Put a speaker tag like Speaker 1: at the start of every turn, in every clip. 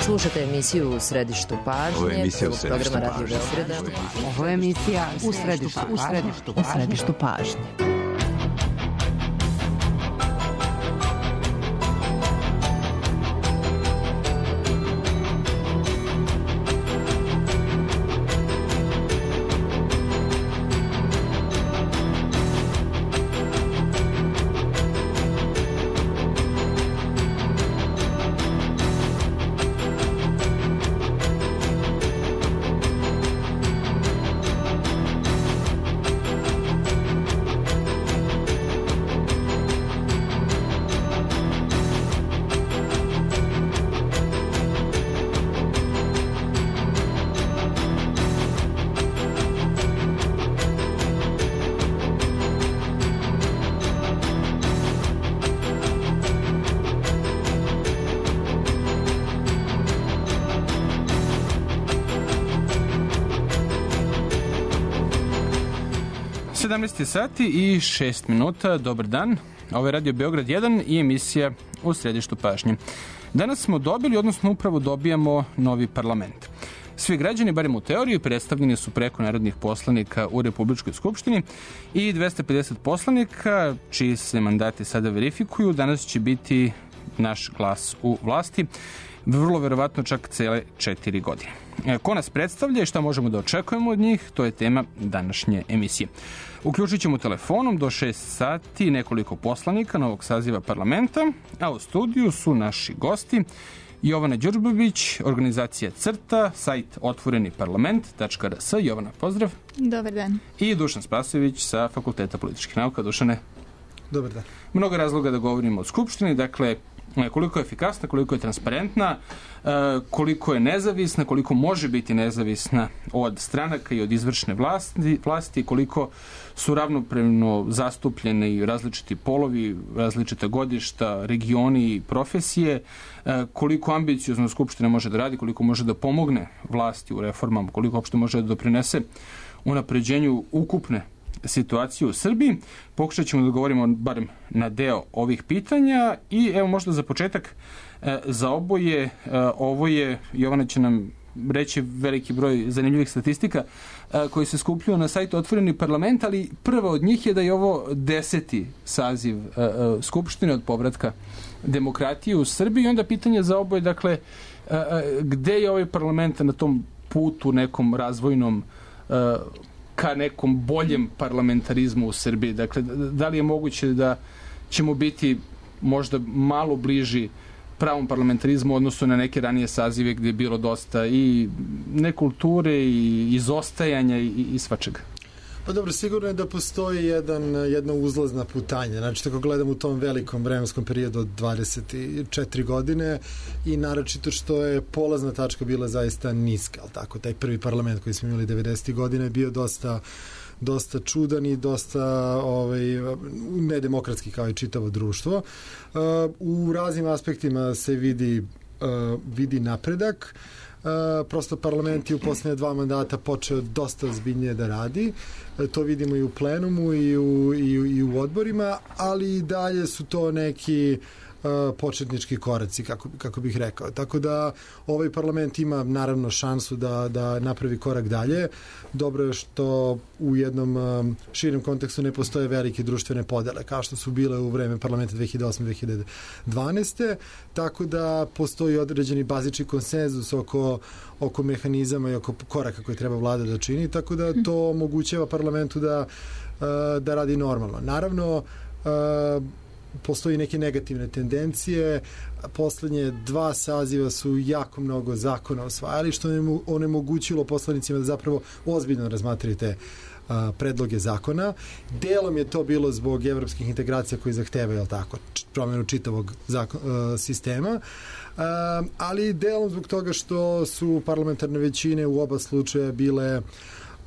Speaker 1: Slušate emisiju U središtu pažnje.
Speaker 2: Ovo je emisija U središtu
Speaker 1: programa Radio
Speaker 2: pažnje.
Speaker 1: Beograda.
Speaker 3: Ovo je emisija U središtu pažnje.
Speaker 4: Sati i 6 minuta. Dobar dan. Ovo je Radio Beograd 1 i emisija U središtu pažnje. Danas smo dobili, odnosno upravo dobijamo novi parlament. Svi građani, barem u teoriji, predstavljeni su preko narodnih poslanika u Republičkoj skupštini i 250 poslanika, čiji se mandati sada verifikuju, danas će biti naš glas u vlasti, vrlo verovatno čak cele 4 godine. Ko nas predstavlja i šta možemo da očekujemo od njih, to je tema današnje emisije. Uključit ćemo telefonom do 6 sati nekoliko poslanika novog saziva parlamenta, a u studiju su naši gosti Jovana Đurđević, organizacija CRTA, sajt otvoreniparlament.rs. Jovana, pozdrav.
Speaker 5: Dobar dan.
Speaker 4: I Dušan Spasojević sa Fakulteta političkih nauka. Dušane.
Speaker 6: Dobar dan.
Speaker 4: Mnogo razloga da govorimo o Skupštini, dakle, koliko je efikasna, koliko je transparentna, koliko je nezavisna, koliko može biti nezavisna od stranaka i od izvršne vlasti, koliko su ravnopravno zastupljene i različiti polovi, različita godišta, regioni i profesije, koliko ambiciozno Skupština može da radi, koliko može da pomogne vlasti u reformama, koliko uopšte može da doprinese unapređenju ukupne situaciju u Srbiji. Pokušat ćemo da govorimo barem na deo ovih pitanja i evo možda za početak za oboje, ovo je, Jovana će nam reći veliki broj zanimljivih statistika koji se skupljuju na sajtu Otvoreni parlament, ali prva od njih je da je ovo 10. saziv Skupštine od povratka demokratije u Srbiji i onda pitanje za oboje, dakle, gde je ovaj parlament na tom putu nekom razvojnom ka nekom boljem parlamentarizmu u Srbiji. Dakle, da li je moguće da ćemo biti možda malo bliži pravom parlamentarizmu u odnosu na neke ranije sazive gdje je bilo dosta i nekulture i izostajanja i svačega?
Speaker 6: Pa dobro, sigurno je da postoji jedna uzlazna putanja. Znači, tako gledam u tom velikom vremenskom periodu od 24 godine i naročito što je polazna tačka bila zaista niska, ali tako, taj prvi parlament koji smo imali 90. godine je bio dosta čudan i dosta nedemokratski kao i čitavo društvo. U raznim aspektima se vidi napredak. Prosto parlament je u posljednje 2 mandata počeo dosta ozbiljnije da radi. To vidimo i u plenumu i u odborima, ali i dalje su to neki početnički koraci, kako bih rekao. Tako da ovaj parlament ima naravno šansu da napravi korak dalje. Dobro je što u jednom širem kontekstu ne postoje velike društvene podele, kao što su bile u vreme parlamenta 2008-2012. Tako da postoji određeni bazični konsenzus oko mehanizama i oko koraka koje treba vlada da čini, tako da to omogućava parlamentu da radi normalno. Naravno, postoji neke negativne tendencije. Poslednje 2 saziva su jako mnogo zakona osvajali, što je onemogućilo poslanicima da zapravo ozbiljno razmatraju te predloge zakona. Delom je to bilo zbog evropskih integracija koji zahtevaju, promjenu čitavog sistema, ali delom zbog toga što su parlamentarne većine u oba slučaja bile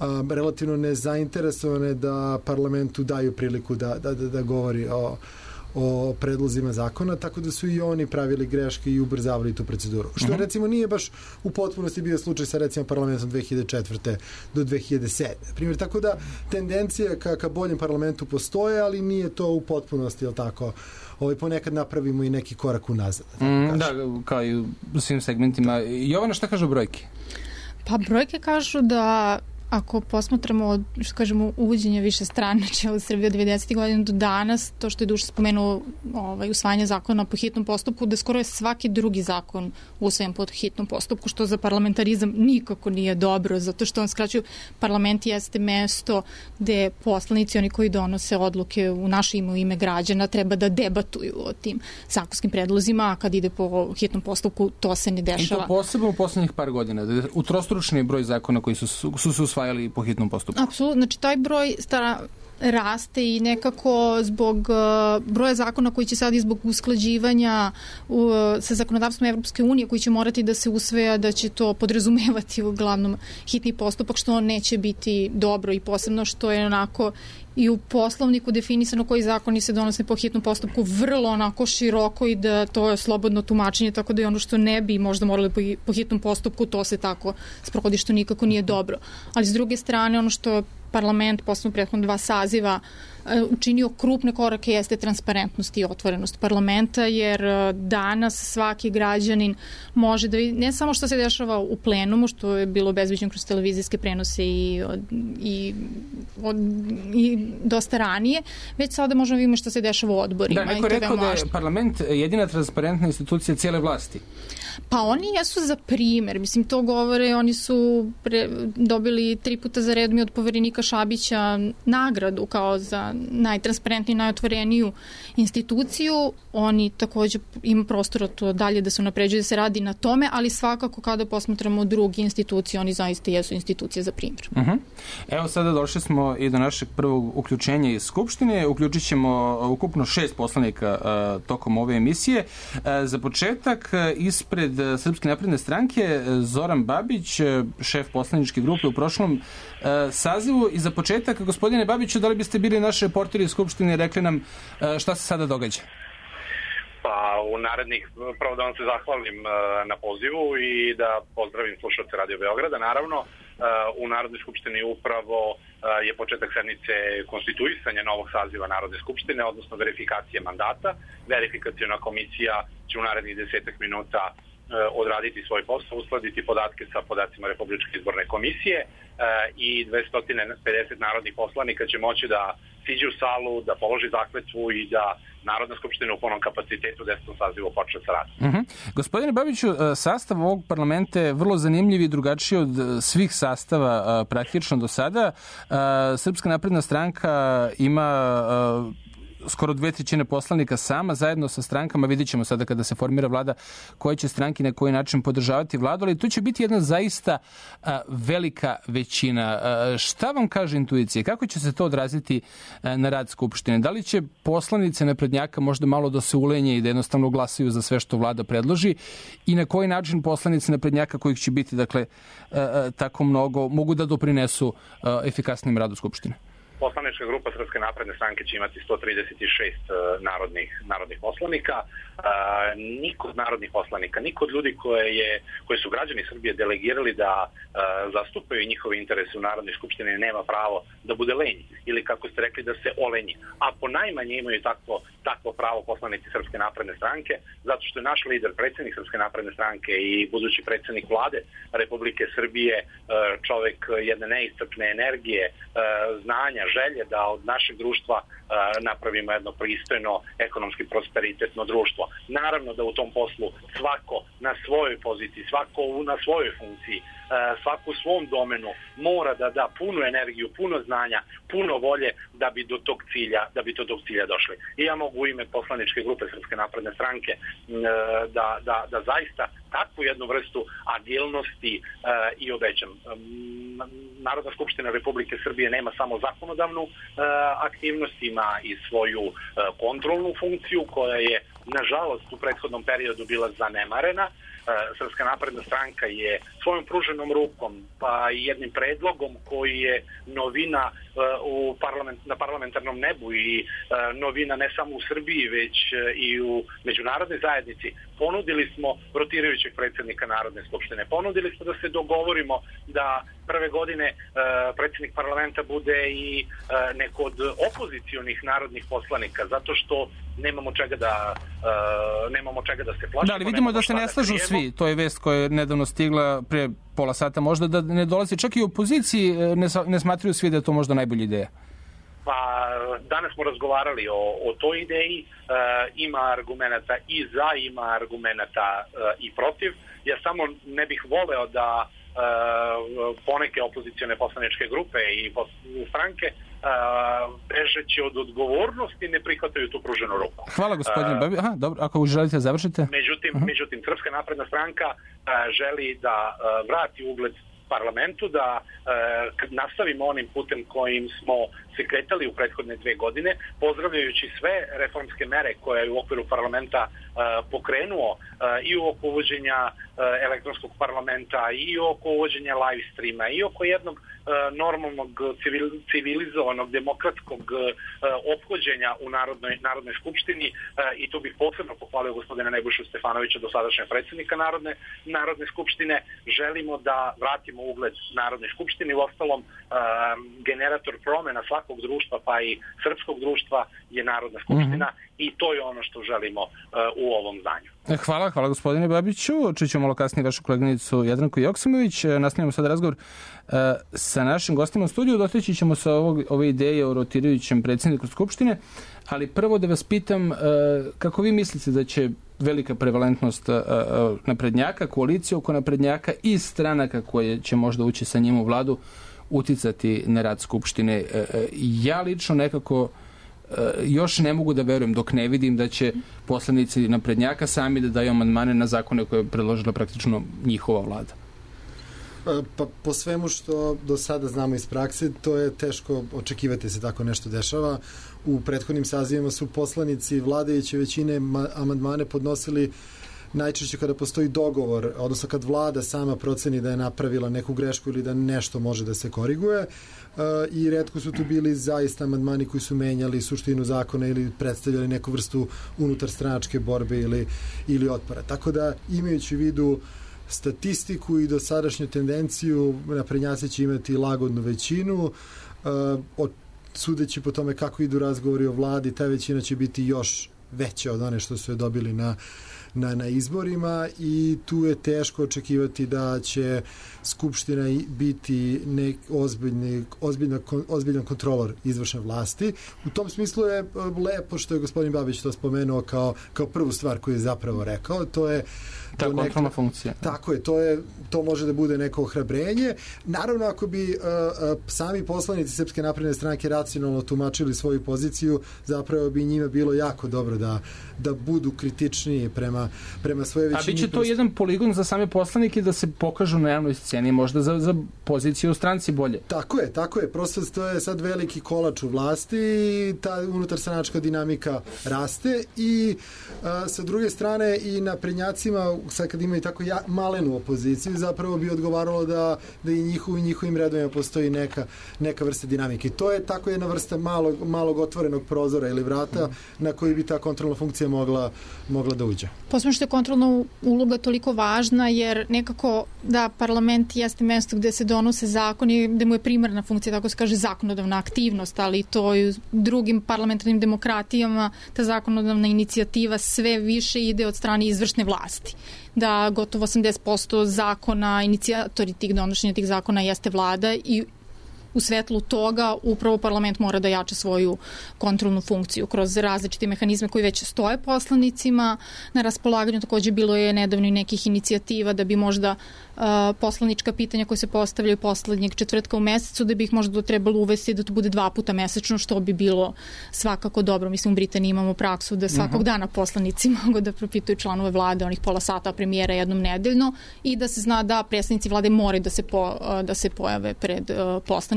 Speaker 6: relativno nezainteresovane da parlamentu daju priliku da govori o predlozima zakona, tako da su i oni pravili greške i ubrzavali tu proceduru. Što recimo nije baš u potpunosti bio slučaj sa recimo parlamentom 2004. do 2007. Primjer, tako da tendencija ka boljem parlamentu postoje, ali nije to u potpunosti, jel tako? Ponekad napravimo i neki korak unazad.
Speaker 4: Da, kao i u svim segmentima. Jovana, šta kažu brojke?
Speaker 2: Pa brojke kažu da ako posmatramo, što kažemo, uvođenje više stranačja u Srbiji od 90. godina do danas, to što je Duša spomenuo usvajanje zakona po hitnom postupku, da skoro je svaki drugi zakon usvojen po hitnom postupku, što za parlamentarizam nikako nije dobro, zato što on skraćuju, parlament jeste mesto gde poslanici, oni koji donose odluke u naše ime, u ime građana, treba da debatuju o tim zakonskim predlozima, a kad ide po hitnom postupku, to se ne dešava.
Speaker 4: I to posebno u poslednjih par godina, da je utrostručni broj zakona koji su se usvajali po hitnom postupku.
Speaker 2: Apsolutno, znači taj broj raste i nekako zbog broja zakona koji će sad i zbog usklađivanja sa zakonodavstvom Evropske unije koji će morati da se usvaja, da će to podrazumevati uglavnom hitni postupak, što neće biti dobro i posebno što je onako i u Poslovniku definisano koji zakoni se donose po hitnom postupku vrlo onako široko i da to je slobodno tumačenje, tako da je ono što ne bi možda morali po hitnom postupku, to se tako sprovodi, što nikako nije dobro. Ali s druge strane, ono što parlament, posebno prethodno 2 saziva, učinio krupne korake jeste transparentnost i otvorenost parlamenta, jer danas svaki građanin može da vidi ne samo što se dešava u plenumu, što je bilo obezbeđeno kroz televizijske prenose i dosta ranije, već sada možemo vidjeti što se dešava u odborima.
Speaker 4: Da, neko je rekao da je parlament jedina transparentna institucija cijele vlasti.
Speaker 2: Pa oni jesu za primer, mislim to govore, oni su dobili 3 puta za redom od poverenika Šabića nagradu kao za najtransparentniju, najotvoreniju instituciju. Oni također ima prostora to dalje da se unapređuje, da se radi na tome, ali svakako kada posmatramo druge institucije, oni zaista jesu institucije za primjer.
Speaker 4: Evo sada došli smo i do našeg prvog uključenja iz Skupštine. Uključit ćemo ukupno 6 poslanika tokom ove emisije. Za početak ispred Srpske napredne stranke Zoran Babić, šef poslaničke grupe u prošlom sazivu. I za početak, gospodine Babiću, da li biste bili naši reporteri iz Skupštine i rekli nam šta se sada događa?
Speaker 5: Pa u narednih, prvo da vam se zahvalim na pozivu i da pozdravim slušalce Radio Beograda. Naravno, u Narodnoj skupštini upravo je početak sednice konstituisanja novog saziva Narodne skupštine, odnosno verifikacije mandata. Verifikaciona komisija će u narednih 10 minuta odraditi svoj posao, uskladiti podatke sa podacima Republičke izborne komisije i 250 narodnih poslanika će moći da siđe u salu, da položi zakletvu i da Narodna skupština u punom kapacitetu 10. sazivu počne sa radom.
Speaker 4: Gospodine Babiću, sastav ovog parlamenta je vrlo zanimljiv i drugačiji od svih sastava praktično do sada. Srpska napredna stranka ima skoro 2/3 poslanika sama, zajedno sa strankama, vidit ćemo sada kada se formira vlada koje će stranke na koji način podržavati vladu, ali tu će biti jedna zaista velika većina. Šta vam kaže intuicija? Kako će se to odraziti na rad Skupštine? Da li će poslanice naprednjaka možda malo da se ulenje i da jednostavno glasaju za sve što vlada predloži i na koji način poslanice naprednjaka kojih će biti, dakle, tako mnogo, mogu da doprinesu efikasnim radu Skupštine?
Speaker 5: Poslanička grupa Srpske napredne stranke će imati 136 narodnih poslanika. Niko od narodnih poslanika, niko od ljudi koji su građani Srbije delegirali da zastupaju njihove interese u Narodnoj skupštini nema pravo da bude lenji ili, kako ste rekli, da se olenji. A po najmanje imaju takvo pravo poslanici Srpske napredne stranke, zato što je naš lider, predsjednik Srpske napredne stranke i budući predsjednik vlade Republike Srbije čovek jedne neiscrpne energije, znanja, želje da od našeg društva napravimo jedno pristojno, ekonomski prosperitetno društvo. Naravno da u tom poslu svako na svojoj poziciji, svako na svojoj funkciji, svako u svom domenu mora da da punu energiju, puno znanja, puno volje da bi do tog cilja došli. I ja mogu u ime poslaničke grupe Srpske napredne stranke da zaista takvu jednu vrstu agilnosti i obećam. Narodna skupština Republike Srbije nema samo zakonodavnu aktivnost, ima i svoju kontrolnu funkciju koja je nažalost, u prethodnom periodu bila zanemarena. Srpska napredna stranka je svojom pruženom rukom pa i jednim predlogom koji je novina na parlamentarnom nebu i novina ne samo u Srbiji već i u međunarodnoj zajednici, ponudili smo rotirajućeg predsjednika Narodne skupštine. Ponudili smo da se dogovorimo da prve godine predsjednik parlamenta bude i neko od opozicionih narodnih poslanika, zato što nemamo čega da se plašimo.
Speaker 4: Da, ali vidimo da se ne slažu svi. To je vest koja je nedavno stigla pre pola sata. Možda da ne dolazi čak i u opoziciji, ne smatraju svi da je to možda najbolja ideja.
Speaker 5: Pa danas smo razgovarali o toj ideji. Ima argumenata i za, ima argumenata i protiv. Ja samo ne bih voleo da poneke opozicione poslaničke grupe i stranke bežeći od odgovornosti ne prihvataju tu pruženu ruku.
Speaker 4: Hvala gospodine Babi. Aha, dobro, ako želite završite.
Speaker 5: Međutim, Srpska napredna stranka želi da vrati ugled parlamentu, da nastavimo onim putem kojim smo se kretali u prethodne 2 godine, pozdravljajući sve reformske mere koje je u okviru parlamenta pokrenuo i oko uvođenja elektronskog parlamenta i oko uvođenja live streama i oko jednog normalnog, civilizovanog, demokratskog ophođenja u Narodnoj skupštini i tu bih posebno pohvalio gospodina Nebojšu Stefanovića, dosadašnjeg predsjednika Narodne skupštine. Želimo da vratimo ugled Narodne skupštine, u ostalom generator promena svakog društva pa i srpskog društva je Narodna skupština i to je ono što želimo u ovom zdanju.
Speaker 4: Hvala gospodine Babiću. Čućemo malo kasnije vašu koleginicu Jadranku Joksimović. Nastavljamo sad razgovor sa našim gostima u studiju. Dotići ćemo se ove ideje o rotirajućem predsjedniku Skupštine, ali prvo da vas pitam kako vi mislite da će velika prevalentnost naprednjaka, koalicija oko naprednjaka i stranaka koje će možda ući sa njim u vladu uticati na rad Skupštine. Ja lično nekako još ne mogu da verujem dok ne vidim da će poslanici naprednjaka sami da daju amandmane na zakone koje je predložila praktično njihova vlada.
Speaker 6: Pa po svemu što do sada znamo iz prakse, to je teško očekivati se tako nešto dešava. U prethodnim sazivima su poslanici vladajuće većine amandmane podnosili najčešće kada postoji dogovor, odnosno kad vlada sama proceni da je napravila neku grešku ili da nešto može da se koriguje i retko su tu bili zaista amandmani koji su menjali suštinu zakona ili predstavljali neku vrstu unutarstranačke borbe ili otpora. Tako da imajući u vidu statistiku i dosadašnju tendenciju, naprednjaci će imati lagodnu većinu. Sudeći po tome kako idu razgovori o vladi, ta većina će biti još veća od one što su je dobili na izborima i tu je teško očekivati da će Skupština biti ozbiljan kontrolor izvršne vlasti. U tom smislu je lepo što je gospodin Babić to spomenuo kao prvu stvar koju je zapravo rekao. To je
Speaker 4: ta kontrolna funkcija.
Speaker 6: Tako je, to može da bude neko ohrabrenje. Naravno, ako bi sami poslanici Srpske napredne stranke racionalno tumačili svoju poziciju, zapravo bi njima bilo jako dobro da budu kritičniji prema svoje većini.
Speaker 4: A biće to jedan poligon za same poslanike da se pokažu na javnoj sceni, možda za poziciju u stranci bolje.
Speaker 6: Tako je. Prosto to je sad veliki kolač u vlasti i ta unutarstranačka dinamika raste i sa druge strane i naprednjacima, sad kad imaju tako malenu opoziciju, zapravo bi odgovaralo da i njihovim redovima postoji neka vrsta dinamike. To je tako jedna vrsta malog otvorenog prozora ili vrata na koji bi ta kontrolna funkcija mogla da uđe.
Speaker 2: Posebno što je kontrolna uloga toliko važna, jer nekako da parlament jeste mesto gde se donose zakoni, gde mu je primarna funkcija, tako se kaže, zakonodavna aktivnost, ali to i u drugim parlamentarnim demokratijama ta zakonodavna inicijativa sve više ide od strane izvršne vlasti. Da gotovo 80% zakona, inicijatori donošenja tih zakona jeste vlada i u svetlu toga upravo parlament mora da jača svoju kontrolnu funkciju kroz različite mehanizme koji već stoje poslanicima na raspolaganju. Takođe bilo je nedavno i nekih inicijativa da bi možda poslanička pitanja koje se postavljaju poslednjeg četvrtka u mesecu, da bi ih možda trebalo uvesti da to bude 2 puta mesečno, što bi bilo svakako dobro. Mislim, u Britaniji imamo praksu da svakog dana poslanici mogu da propituju članove vlade, onih pola sata, premijera jednom nedeljno, i da se zna da predstavnici vlade moraju da se pojave pred poslanicima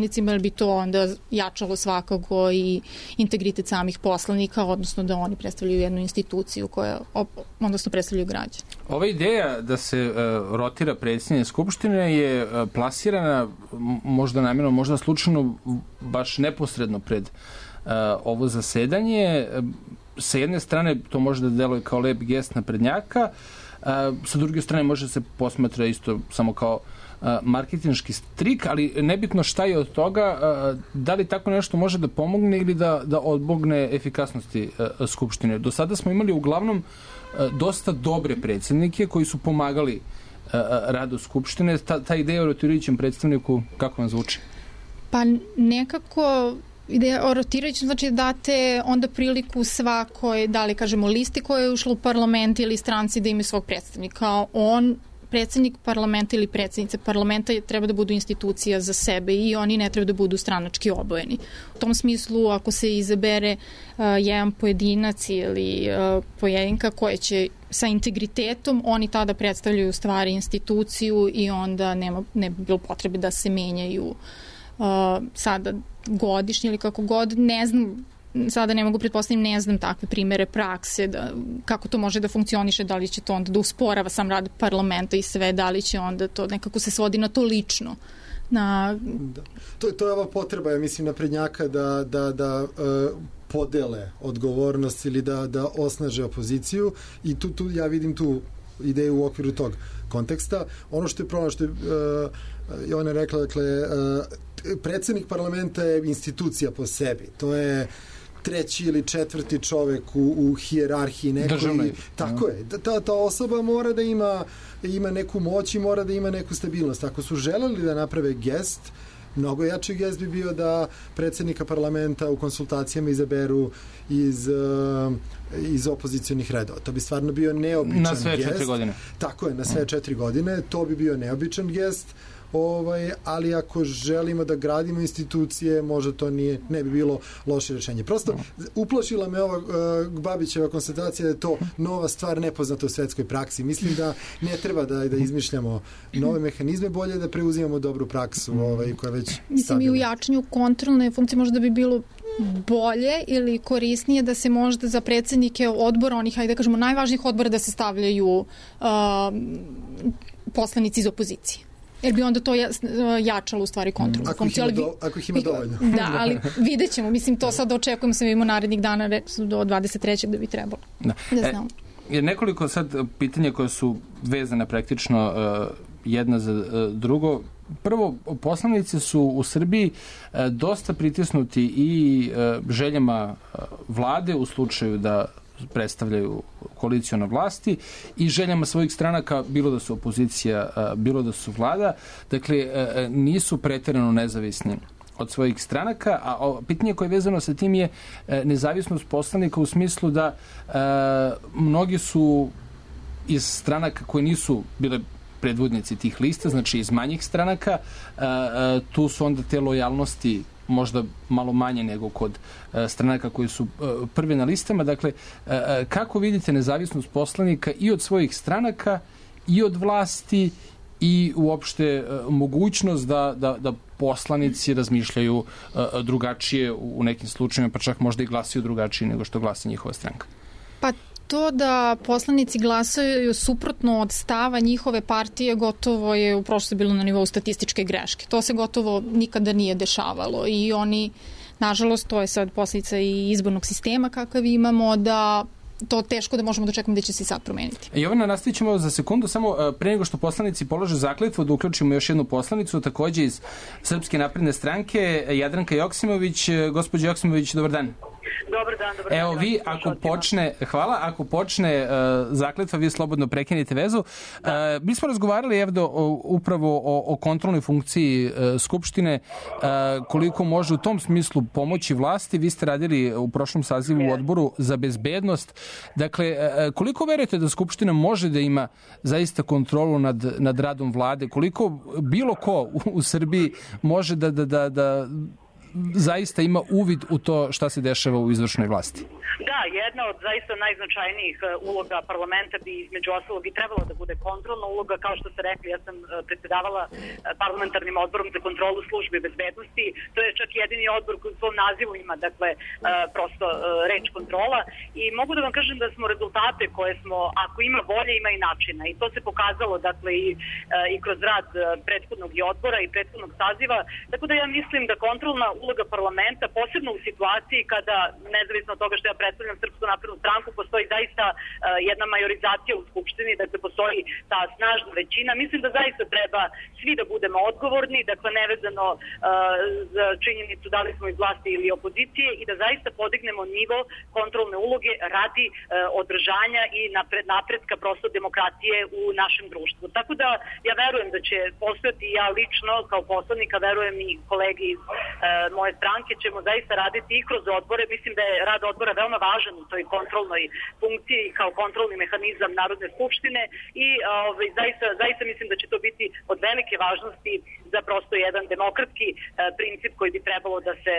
Speaker 2: poslanicima, jer bi to onda jačalo svakako i integritet samih poslanika, odnosno da oni predstavljaju jednu instituciju koja odnosno predstavljaju građane.
Speaker 4: Ova ideja da se rotira predsjednik Skupštine je plasirana možda namjerno, možda slučajno, baš neposredno pred ovo zasedanje. Sa jedne strane to može da deluje kao lep gest naprednjaka, sa druge strane može se posmatra isto samo kao marketinški trik, ali nebitno šta je od toga, da li tako nešto može da pomogne ili da odmogne efikasnosti Skupštine. Do sada smo imali uglavnom dosta dobre predsjednike koji su pomagali radu Skupštine. Ta ideja o rotirajućem predstavniku, kako vam zvuči?
Speaker 2: Pa nekako ideja o rotirajućem znači date onda priliku svakoj, da li kažemo listi koja je ušla u parlament ili stranci da imaju svog predstavnika. Predsjednik parlamenta ili predsjednice parlamenta treba da budu institucija za sebe i oni ne treba da budu stranački obojeni. U tom smislu, ako se izabere jedan pojedinac ili pojedinka koja će sa integritetom, oni tada predstavljaju stvari instituciju i onda ne bi bilo potrebe da se menjaju sada godišnje ili kako god, ne znam, sada ne mogu pretpostaviti, ne znam takve primere prakse, kako to može da funkcioniše, da li će to onda da usporava sam rad parlamenta i sve, da li će onda to nekako se svodi na to lično. Da.
Speaker 6: To je ova potreba, ja mislim, naprednjaka da podele odgovornost ili da osnaže opoziciju i tu ja vidim tu ideju u okviru tog konteksta. Ono što je problem, što je ona rekla, dakle, predsjednik parlamenta je institucija po sebi. To je treći ili četvrti čovek u hijerarhiji nekoj. Tako je. Ta osoba mora da ima neku moć i mora da ima neku stabilnost. Ako su želeli da naprave gest, mnogo jači gest bi bio da predsjednika parlamenta u konsultacijama izaberu iz opozicionih redova. To bi stvarno bio neobičan gest.
Speaker 4: Na sve 4 godine.
Speaker 6: Tako je, na sve 4 godine. To bi bio neobičan gest. Ali ako želimo da gradimo institucije, možda to ne bi bilo loše rešenje. Prosto uplašila me ova Babićeva konstatacija da je to nova stvar nepoznata u svetskoj praksi. Mislim da ne treba da izmišljamo nove mehanizme, bolje da preuzimamo dobru praksu koja već stabilna.
Speaker 2: Mislim i u jačanju kontrolne funkcije možda bi bilo bolje ili korisnije da se možda za predsjednike odbora, onih, hajde da kažemo, najvažnijih odbora da se stavljaju poslanici iz opozicije. Jer bi onda to jačalo u stvari kontrolu.
Speaker 6: Ako ih ima dovoljno.
Speaker 2: Da, ali vidjet ćemo. Mislim, to sad očekujemo se vidimo narednih dana do 23. da bi trebalo. Da znamo.
Speaker 4: Nekoliko sad pitanja koje su vezane praktično jedna za drugo. Prvo, poslanici su u Srbiji dosta pritisnuti i željama vlade u slučaju da predstavljaju koaliciju na vlasti i željama svojih stranaka, bilo da su opozicija, bilo da su vlada. Dakle, nisu preterano nezavisni od svojih stranaka, a pitanje koje je vezano sa tim je nezavisnost poslanika u smislu da mnogi su iz stranaka koje nisu bile predvodnici tih lista, znači iz manjih stranaka, tu su onda te lojalnosti možda malo manje nego kod stranaka koji su prvi na listama. Dakle, kako vidite nezavisnost poslanika i od svojih stranaka i od vlasti i uopšte mogućnost da poslanici razmišljaju drugačije u nekim slučajima, pa čak možda i glasaju drugačije nego što glasa njihova stranka?
Speaker 2: Pa to da poslanici glasaju suprotno od stava njihove partije gotovo je u prošlosti bilo na nivou statističke greške. To se gotovo nikada nije dešavalo i oni, nažalost, to je sad posljedica i izbornog sistema kakav imamo, da to teško da možemo da očekujemo da će se sad promeniti.
Speaker 4: Jovana, nastavit ćemo za sekundu, samo pre nego što poslanici polože zakletvu, da uključimo još jednu poslanicu, takođe iz Srpske napredne stranke, Jadranka Joksimović. Gospođo Joksimović, dobar dan.
Speaker 7: Dobar dan.
Speaker 4: Evo, vi, ako počne zakletva, vi slobodno prekinite vezu. Mi smo razgovarali, Evdo, upravo o kontrolnoj funkciji Skupštine, koliko može u tom smislu pomoći vlasti. Vi ste radili u prošlom sazivu u odboru za bezbednost. Dakle, koliko verujete da Skupština može da ima zaista kontrolu nad radom vlade? Koliko bilo ko u Srbiji može da zaista ima uvid u to šta se dešava u izvršnoj vlasti?
Speaker 7: Da, jedna od zaista najznačajnijih uloga parlamenta bi između ostalog i trebalo da bude kontrolna uloga. Kao što ste rekli, ja sam predsedavala parlamentarnim odborom za kontrolu službe bezbednosti. To je čak jedini odbor koji u svom nazivu ima, dakle, prosto reč kontrola. I mogu da vam kažem da smo rezultate koje smo, ako ima volje, ima i načina. I to se pokazalo, dakle, i kroz rad prethodnog i odbora i prethodnog saziva. Tako da ja mislim da kontrolna uloga parlamenta, posebno u situaciji kada, nezavisno od toga što ja predstavljam Srpsku naprednu stranku, postoji zaista jedna majorizacija u Skupštini, dakle postoji ta snažna većina. Mislim da zaista treba svi da budemo odgovorni, dakle nevezano za činjenicu da li smo iz vlasti ili opozicije, i da zaista podignemo nivo kontrolne uloge radi održanja i napretka prosto demokratije u našem društvu. Tako da ja verujem da će postojati, ja lično kao poslanika, verujem i kolegi iz moje stranke, ćemo zaista raditi i kroz odbore. Mislim da je rad odbora veoma važan u toj kontrolnoj funkciji kao kontrolni mehanizam Narodne skupštine i zaista mislim da će to biti od velike važnosti za prosto jedan demokratski princip koji bi trebalo da se,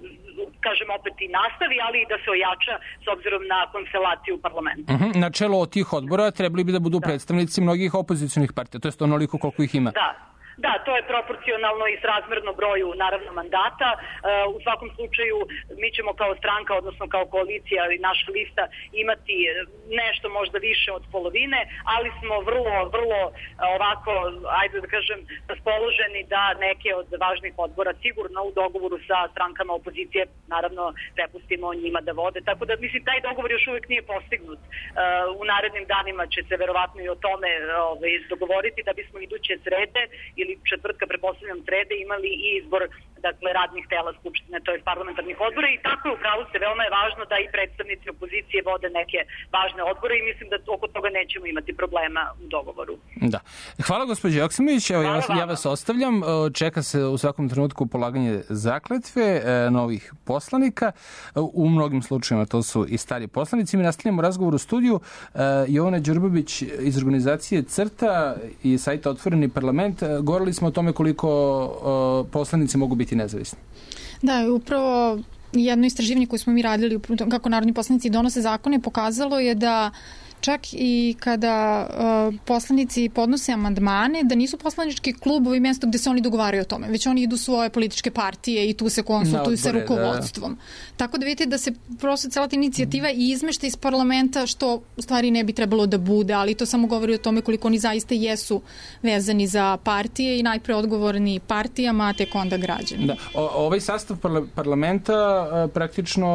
Speaker 7: kažem opet, i nastavi, ali i da se ojača s obzirom na konstelaciju parlamenta.
Speaker 4: Na čelo od tih odbora trebali bi da budu predstavnici mnogih opozicionih partija, to je onoliko koliko ih ima.
Speaker 7: Da, to je proporcionalno i srazmerno broju, naravno, mandata. U svakom slučaju mi ćemo kao stranka, odnosno kao koalicija i naša lista imati nešto možda više od polovine, ali smo vrlo ovako, ajde da kažem, raspoloženi da neke od važnih odbora sigurno u dogovoru sa strankama opozicije, naravno, prepustimo njima da vode. Tako da, mislim, taj dogovor još uvijek nije postignut. U narednim danima će se verovatno i o tome dogovoriti da bismo iduće srede ili četvrtka, prepostavljam srede, imali i izbor, dakle, radnih tela Skupštine, to je parlamentarnih odbora, i tako je, upravo ste, veoma je važno da i predstavnici opozicije vode neke važne odbore i mislim da oko toga nećemo imati problema u dogovoru.
Speaker 4: Da. Hvala, gospođo Joksimović. Evo, ja vas ostavljam. Čeka se u svakom trenutku polaganje zakletve novih poslanika. U mnogim slučajima to su i stari poslanici. Mi nastavljamo razgovor u studiju. Jovana Đurbabić iz organizacije CRTA i sajta Otvoreni parlament. Govorili smo o tome koliko poslanici mogu biti nezavisni.
Speaker 2: Da, upravo jedno istraživanje koje smo mi radili kako narodni poslanici donose zakone pokazalo je da čak i kada poslanici podnose amandmane, da nisu poslanički klubovi mjesto gde se oni dogovaraju o tome, već oni idu svoje političke partije i tu se konsultuju sa rukovodstvom. Tako da vidite da se prosto cela ta inicijativa izmešta iz parlamenta, što u stvari ne bi trebalo da bude, ali to samo govori o tome koliko oni zaista jesu vezani za partije i najpre odgovorni partijama, a tek onda građani.
Speaker 4: Da. Ovaj sastav parlamenta praktično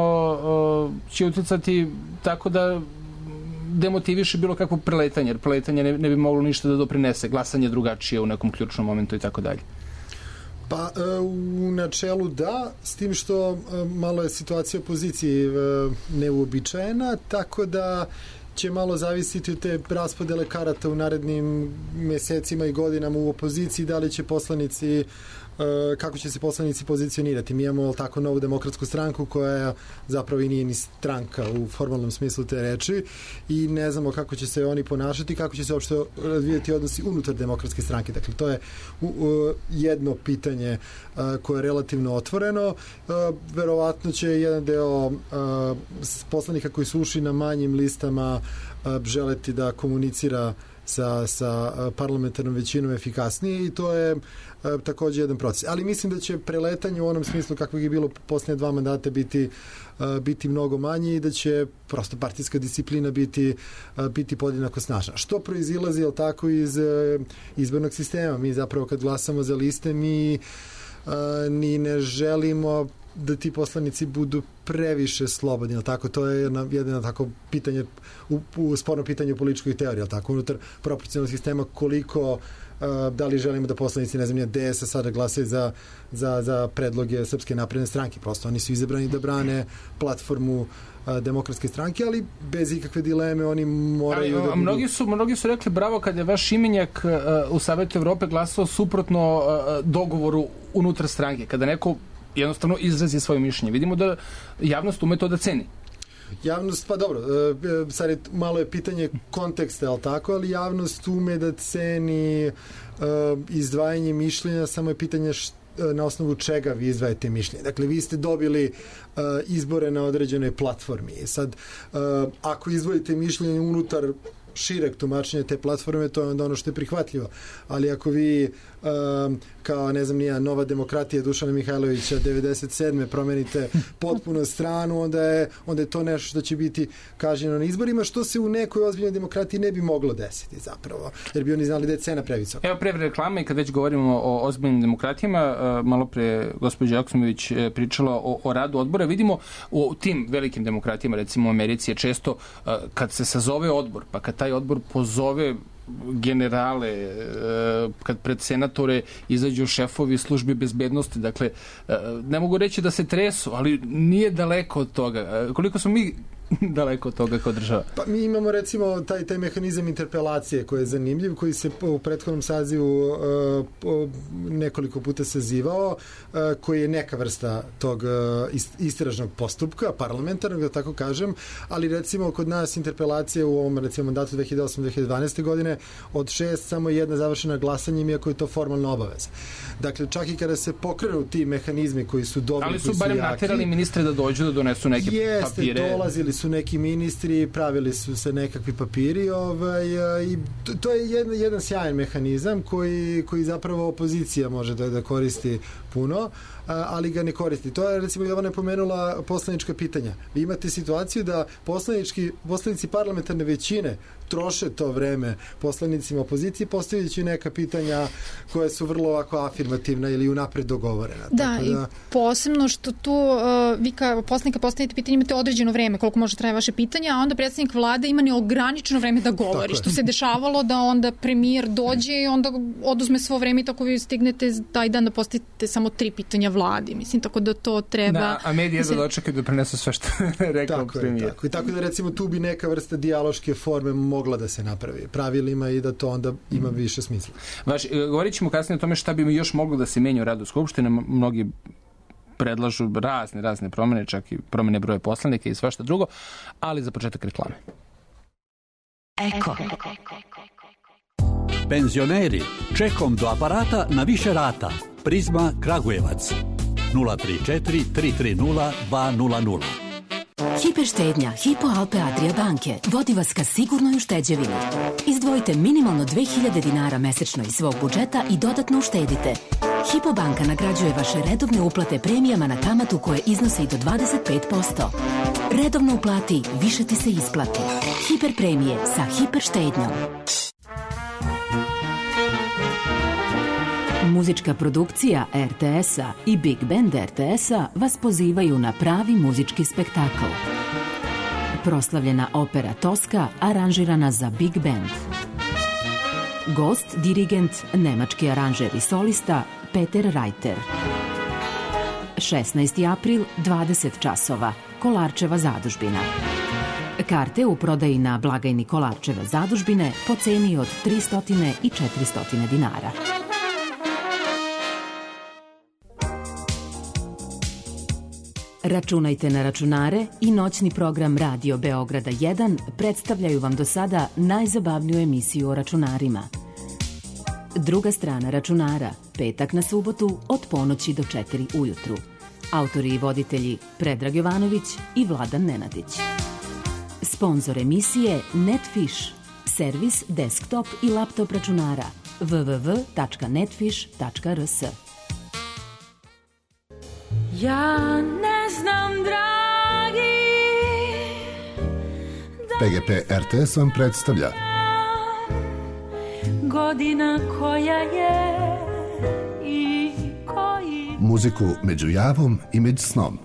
Speaker 4: će uticati tako da demotiviše bilo kakvo preletanje, jer preletanje ne bi moglo ništa da doprinese, glasanje drugačije u nekom ključnom momentu i tako dalje.
Speaker 6: Pa u načelu da, s tim što malo je situacija opoziciji neuobičajena, tako da će malo zavisiti od te raspodele karata u narednim mesecima i godinama u opoziciji, da li će poslanici, kako će se poslanici pozicionirati. Mi imamo tako novu demokratsku stranku koja zapravo i nije ni stranka u formalnom smislu te reči i ne znamo kako će se oni ponašati, kako će se uopšte razvijati odnosi unutar demokratske stranke. Dakle, to je jedno pitanje koje je relativno otvoreno. Verovatno će jedan deo poslanika koji su ušli na manjim listama želeti da komunicira sa parlamentarnom većinom efikasnije i to je također jedan proces. Ali mislim da će preletanje u onom smislu kakvog je bilo posljednje 2 mandata biti mnogo manje i da će prosto partijska disciplina biti podjednako snažna. Što proizilazi, jel tako, iz izbornog sistema? Mi zapravo kad glasamo za liste, mi ni ne želimo da ti poslanici budu previše slobodni, tako? To je jedno tako pitanje, sporno pitanje u političkoj teoriji, tako? Unutar proporcionalnog sistema koliko, da li želimo da poslanici, ne znam, DS sada glasaju za predloge Srpske napredne stranke. Prosto oni su izabrani da brane platformu demokratske stranke, ali bez ikakve dileme oni moraju da budu...
Speaker 4: Mnogi su rekli bravo kad je vaš imenjak u Savetu Evrope glasao suprotno dogovoru unutar stranke, kada neko jednostavno izrazi svoje mišljenje. Vidimo da javnost ume to da ceni.
Speaker 6: Javnost, pa dobro, sad je malo je pitanje konteksta, ali tako, ali javnost ume da ceni izdvajanje mišljenja, samo je pitanje na osnovu čega vi izdvajate mišljenje. Dakle, vi ste dobili izbore na određenoj platformi. Sad, ako izdvojite mišljenje unutar šireg tumačenja te platforme, to je onda ono što je prihvatljivo. Ali ako vi kao, ne znam, nija Nova demokratija Dušana Mihajlovića 97. promenite potpuno stranu, onda je to nešto što će biti kažnjeno na izborima, što se u nekoj ozbiljnoj demokratiji ne bi moglo desiti zapravo, jer bi oni znali da je cena previsoka.
Speaker 4: Evo pre reklame, i kad već govorimo o ozbiljnim demokratijama, malo pre gospođa Joksimović pričala o radu odbora. Vidimo u tim velikim demokratijama, recimo u Americi je često kad se sazove odbor, pa kad taj odbor pozove generale, kad pred senatore izađu šefovi službi bezbednosti, dakle, ne mogu reći da se tresu, ali nije daleko od toga. Koliko smo mi daleko od toga kao država? Pa
Speaker 6: mi imamo recimo taj mehanizam interpelacije koji je zanimljiv, koji se u prethodnom sazivu nekoliko puta sazivao, koji je neka vrsta tog istražnog postupka, parlamentarnog, da tako kažem, ali recimo kod nas interpelacije u ovom recimo mandatu 2008-2012. godine od 6 samo jedna završena glasanjem, iako je to formalna obaveza. Dakle, čak i kada se pokrenu ti mehanizmi koji su dobri,
Speaker 4: ali su barem naterali ministre da dođu da donesu neke papire.
Speaker 6: Jeste, dolazili su neki ministri, pravili su se nekakvi papiri, i to je jedan sjajan mehanizam koji zapravo opozicija može da koristi puno, ali ga ne koristi. To je, recimo, Jovana je pomenula poslanička pitanja. Vi imate situaciju da poslanici parlamentarne većine troše to vreme poslanicima opozicije, postavljajući neka pitanja koje su vrlo ovako afirmativna ili unapred dogovorena.
Speaker 2: Da, i posebno što tu vi kao poslanika postavite pitanje, imate određeno vreme koliko može traje vaše pitanje, a onda predsjednik vlade ima neograničeno vreme da govori, što se dešavalo da onda premijer dođe i onda oduzme svo vreme i tako vi stignete taj dan da postavite samo 3 pitanja vladi. Mislim, tako da to treba...
Speaker 4: Da, a medije da dočekaju da prenesu sve što je rekao premijer.
Speaker 6: Tako da recimo tu bi neka vrsta dijaloške forme mogla da se napravi pravilima i da to onda ima više smisla.
Speaker 4: Govorit ćemo kasnije o tome šta bi još moglo da se menja u radu Skupštine. Mnogi predlažu razne promene, čak i promene broja poslanika i svašta drugo, ali za početak reklame.
Speaker 3: Eko.
Speaker 8: Penzioneri, čekom do aparata na više rata. Prizma Kragujevac 034 330 200.
Speaker 9: Hiperštednja Hypo Alpe Adria banke vodi vas ka sigurnoj ušteđevini. Izdvojite minimalno 2000 dinara mesečno iz svog budžeta i dodatno uštedite. Hypo banka nagrađuje vaše redovne uplate premijama na kamatu koje iznose i do 25%. Redovno uplati, više ti se isplati. Hiperpremije sa hiperštednjom. Muzička produkcija RTS-a i Big Band RTS-a vas pozivaju na pravi muzički spektakl. Proslavljena opera Toska aranžirana za Big Band. Gost, dirigent, nemački aranžer i solista Peter Reiter. 16. april, 20 časova, Kolarčeva zadužbina. Karte u prodaji na blagajni Kolarčeve zadužbine po ceni od 300 i 400 dinara. Računajte na računare i noćni program Radio Beograda 1 predstavljaju vam do sada najzabavniju emisiju o računarima. Druga strana računara, petak na subotu od ponoći do 4 ujutru. Autori i voditelji Predrag Jovanović i Vladan Nenadić. Sponzor emisije Netfish, servis desktop i laptop računara www.netfish.rs.
Speaker 10: Ja ne znam, dragi,
Speaker 11: PGP RTS vam predstavlja
Speaker 10: godina koja je i koji
Speaker 11: muziku među javom i među snom.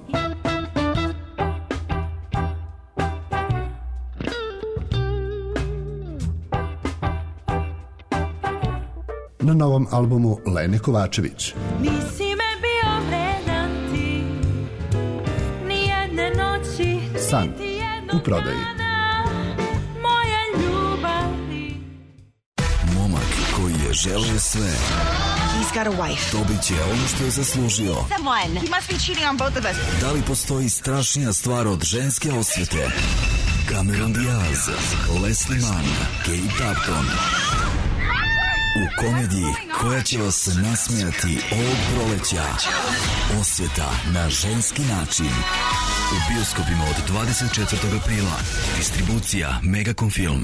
Speaker 11: Na novom albumu Lene Kovačević.
Speaker 10: Nisi me bio vredan ti, nijedne noći,
Speaker 11: San u prodaji.
Speaker 10: moje ljubavi.
Speaker 12: Momak koji je želeo sve.
Speaker 13: He's got a wife.
Speaker 12: Dobit će ono što je zaslužio.
Speaker 13: Someone. He must be cheating on both of us.
Speaker 12: Da li postoji strašnija stvar od ženske osvete? Cameron Diaz, Leslie Mann, Kate Upton. U komediji koja će vas nasmijati ovog proleća. Osveta na ženski način. U bioskopima od 24. aprila. Distribucija Megacom Film.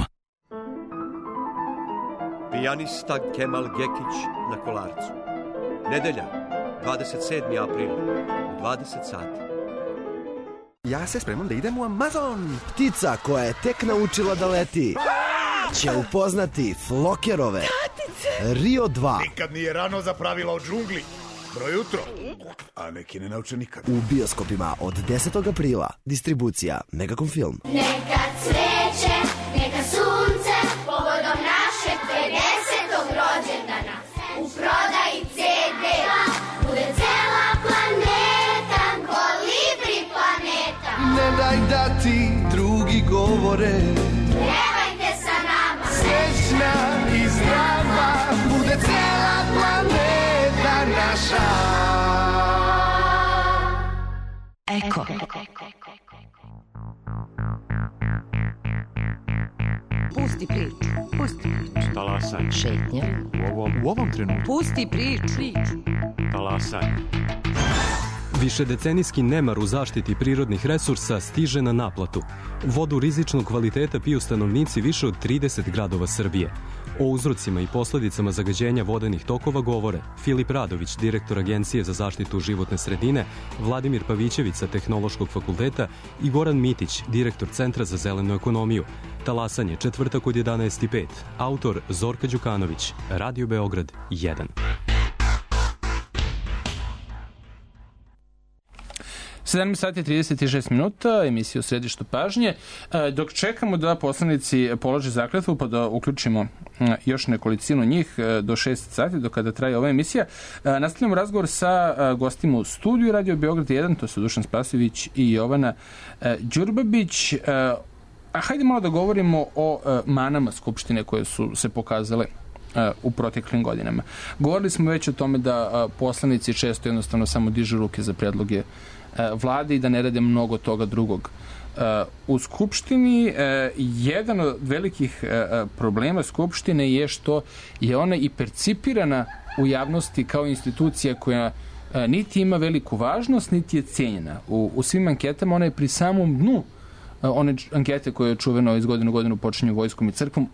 Speaker 14: Pijanista Kemal Gekić na Kolarcu. Nedelja, 27. april, 20 sati.
Speaker 15: Ja se spremam da idem u Amazon. Ptica koja je tek naučila da leti će upoznati Flokerove. Rio 2.
Speaker 16: Nikad nije rano za pravila o džungli. Dobro jutro. A neki ne nauče nikad.
Speaker 15: U bioskopima od 10. aprila. Distribucija Megacom Film.
Speaker 17: Neka cveće, neka sunce, povodom našeg 50. rođendana. U prodaji CD bude cela planeta, Kolibri planeta.
Speaker 18: Ne daj da ti drugi govore,
Speaker 17: Pevajte sa nama.
Speaker 18: srećna i zdrava bude cela planeta naša.
Speaker 9: Eko.
Speaker 3: Pusti priču. Pusti priču.
Speaker 19: Talasaj.
Speaker 3: Šetnja.
Speaker 19: U ovom trenutku.
Speaker 3: Pusti priču.
Speaker 19: Talasaj.
Speaker 20: Višedecenijski nemar u zaštiti prirodnih resursa stiže na naplatu. Vodu rizičnog kvaliteta piju stanovnici više od 30 gradova Srbije. O uzrocima i posledicama zagađenja vodenih tokova govore Filip Radović, direktor Agencije za zaštitu životne sredine, Vladimir Pavićević sa Tehnološkog fakulteta i Goran Mitić, direktor Centra za zelenu ekonomiju. Talasanje, četvrtak od 11:05. Autor Zorka Đukanović. Radio Beograd 1.
Speaker 4: 7 sati 36 minuta, emisija u središtu pažnje. Dok čekamo da poslanici polože zakletvu, pa da uključimo još nekolicinu njih do 6 sati, do kada traje ova emisija, nastavljamo razgovor sa gostima u studiju Radio Beograd 1, to su Dušan Spasojević i Jovana Đurbabić. Hajde malo da govorimo o manama Skupštine koje su se pokazale u proteklim godinama. Govorili smo već o tome da poslanici često jednostavno samo dižu ruke za predloge vlade i da ne rade mnogo toga drugog. U Skupštini jedan od velikih problema Skupštine je što je ona i percipirana u javnosti kao institucija koja niti ima veliku važnost, niti je cijenjena. U svim anketama ona je pri samom dnu one ankete koje je čuveno iz godine u godinu počinju vojskom i crkvom,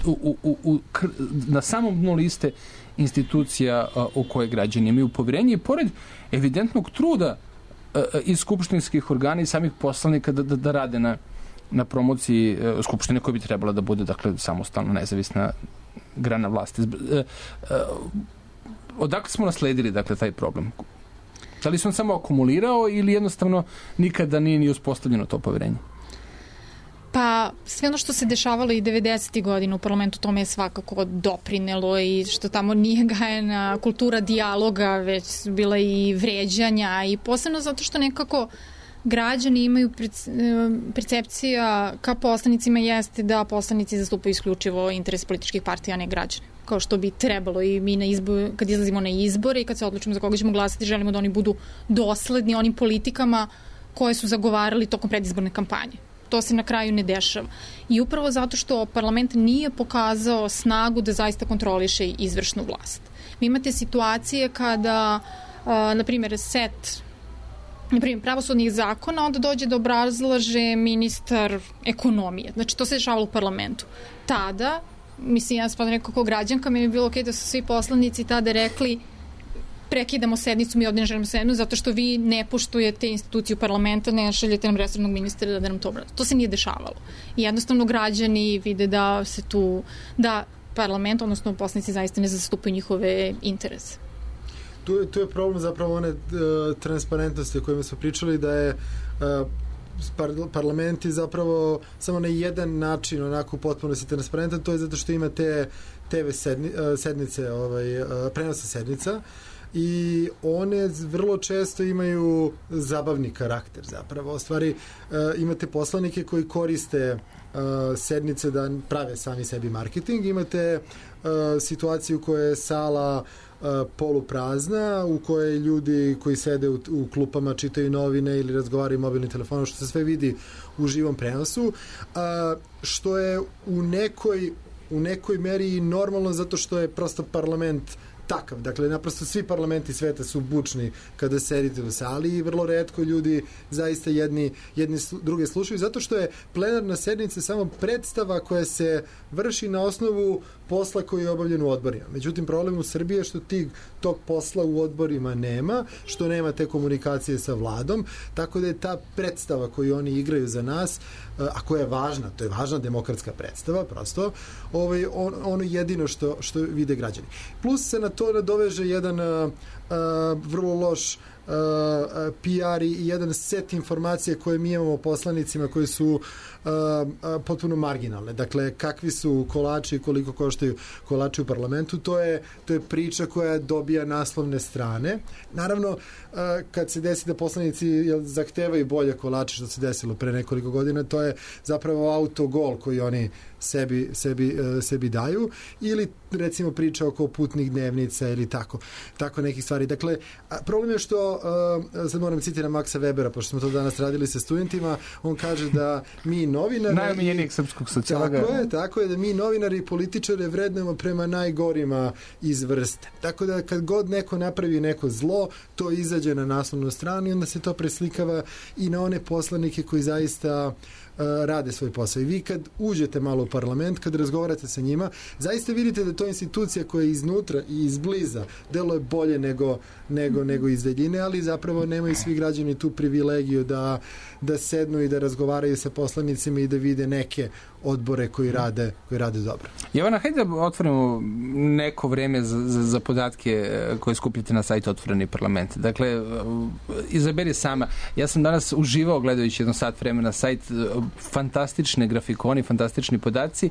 Speaker 4: na samom dnu liste institucija u koje građani imaju poverenje i pored evidentnog truda iz skupštinskih organa i samih poslanika da rade na promociji Skupštine koja bi trebala da bude, dakle, samostalno nezavisna grana vlasti. Odakle smo nasledili, dakle, taj problem? Da li se on samo akumulirao ili jednostavno nikada nije ni uspostavljeno to poverenje?
Speaker 2: Pa sve ono što se dešavalo i 90. godina u parlamentu tome je svakako doprinelo i što tamo nije gajena kultura dijaloga, već su bila i vređanja i posebno zato što nekako građani imaju percepcija ka poslanicima jeste da poslanici zastupaju isključivo interes političkih partija, a ne građane. Kao što bi trebalo i mi kad izlazimo na izbore i kad se odlučimo za koga ćemo glasati, želimo da oni budu dosledni onim politikama koje su zagovarali tokom predizborne kampanje. To se na kraju ne dešava. I upravo zato što parlament nije pokazao snagu da zaista kontroliše izvršnu vlast. Vi imate situacije kada, na primjer, pravosudnih zakona, onda dođe da obrazlaže ministar ekonomije. Znači, to se dešavalo u parlamentu. Tada, mislim, ja spadam nekako građanka, mi je bilo okej da su svi poslanici tada rekli prekidamo sednicu, mi ovdje ne želimo sednicu, zato što vi ne poštujete instituciju parlamenta, ne šaljete nam resornog ministra da nam to obrati. To se nije dešavalo. I jednostavno građani vide da se tu, da parlament, odnosno poslanici zaista ne zastupaju njihove interese.
Speaker 6: Tu je problem zapravo one transparentnosti o kojima smo pričali, da je parlamenti zapravo samo na jedan način onako potpuno si transparentan, to je zato što ima te TV sednice, prenosa sednica, i one vrlo često imaju zabavni karakter zapravo. U stvari imate poslanike koji koriste sednice da prave sami sebi marketing, imate situaciju u kojoj je sala poluprazna, u kojoj ljudi koji sede u klupama čitaju novine ili razgovaraju mobilnim telefonom, što se sve vidi u živom prenosu, što je u nekoj u nekoj meri normalno zato što je prosto parlament takav. Dakle, naprosto svi parlamenti sveta su bučni kada sedite u sali i vrlo retko ljudi zaista jedni druge slušaju, zato što je plenarna sednica samo predstava koja se vrši na osnovu posla koji je obavljen u odborima. Međutim, problem u Srbiji je što tog posla u odborima nema, što nema te komunikacije sa vladom, tako da je ta predstava koju oni igraju za nas, a koja je važna, to je važna demokratska predstava, prosto, ono jedino što vide građani. Plus se na to nadoveže jedan vrlo loš PR i jedan set informacija koje mi imamo poslanicima koji su potpuno marginalne. Dakle, kakvi su kolači i koliko koštaju kolači u parlamentu, to je priča koja dobija naslovne strane. Naravno, kad se desi da poslanici zahtevaju bolje kolače, što se desilo pre nekoliko godina, to je zapravo autogol koji oni sebi daju, ili recimo priča oko putnih dnevnica ili tako nekih stvari. Dakle, problem je što, sad moram citirati Maxa Webera, pošto smo to danas radili sa studentima, on kaže da mi novinari...
Speaker 4: Najomiljenijeg srpskog sociologa.
Speaker 6: Tako je, da mi novinari i političare vrednujemo prema najgorima iz vrste. Tako da kad god neko napravi neko zlo, to izađe na naslovnu stranu i onda se to preslikava i na one poslanike koji zaista rade svoj posao. I vi kad uđete malo u parlament, kad razgovarate sa njima, zaista vidite da to je institucija koja je iznutra i izbliza deluje bolje nego iz daljine, ali zapravo nemaju svi građani tu privilegiju da sednu i da razgovaraju sa poslanicima i da vide neke odbore koji rade dobro.
Speaker 4: Jovana, hajde da otvorimo neko vreme za podatke koje skupljate na sajtu Otvoreni parlament. Dakle, izaberi sama. Ja sam danas uživao gledajući jedno sat vremena sajt, fantastične grafikoni, fantastični podaci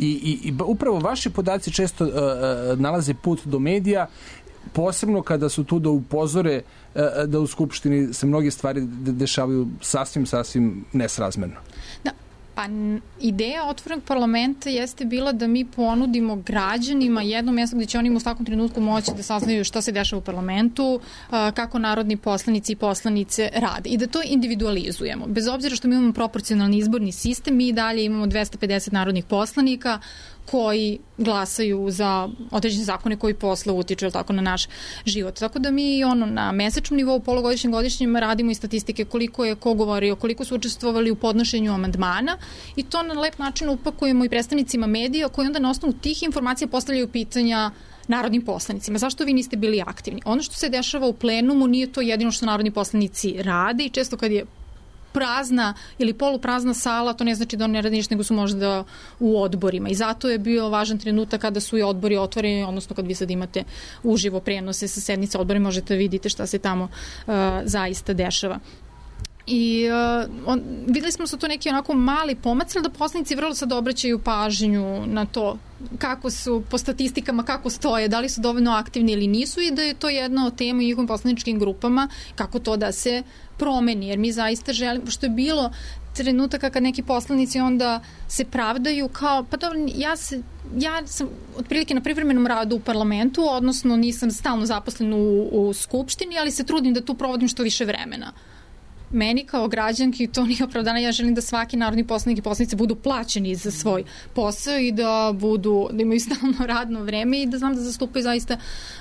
Speaker 4: i upravo vaši podaci često nalaze put do medija, posebno kada su tu da upozore da u Skupštini se mnoge stvari dešavaju sasvim nesrazmerno.
Speaker 2: Da. Pa ideja Otvorenog parlamenta jeste bila da mi ponudimo građanima jedno mjesto gdje će oni u svakom trenutku moći da saznaju šta se dešava u parlamentu, kako narodni poslanici i poslanice rade i da to individualizujemo. Bez obzira što mi imamo proporcionalni izborni sistem, mi dalje imamo 250 narodnih poslanika koji glasaju za određene zakone koji posle utiču na naš život. Tako da mi na mesečnom nivou, polugodišnjem, godišnjem radimo i statistike koliko je ko govorio, koliko su učestvovali u podnošenju amandmana i to na lep način upakujemo i predstavnicima medija koji onda na osnovu tih informacija postavljaju pitanja narodnim poslanicima. Zašto vi niste bili aktivni? Ono što se dešava u plenumu nije to jedino što narodni poslanici rade i često kad je prazna ili poluprazna sala, to ne znači da oni ne rade ništa, nego su možda u odborima. I zato je bio važan trenutak kada su i odbori otvoreni, odnosno kad vi sad imate uživo prenose sa sednica odbora, možete vidite šta se tamo zaista dešava. I videli smo da su to neki onako mali pomaci, ali da poslanici vrlo sad obraćaju pažnju na to kako su po statistikama, kako stoje, da li su dovoljno aktivni ili nisu i da je to jedna od tema u njihovim poslaničkim grupama, kako to da se promeni, jer mi zaista želimo, što je bilo trenutaka kad neki poslanici onda se pravdaju kao, pa dobro, ja sam otprilike na privremenom radu u parlamentu, odnosno nisam stalno zaposlen u Skupštini, ali se trudim da tu provodim što više vremena. Meni kao građanki to nije opravdano, ja želim da svaki narodni poslanik i poslanice budu plaćeni za svoj posao i da imaju stalno radno vreme i da znam da zastupaju zaista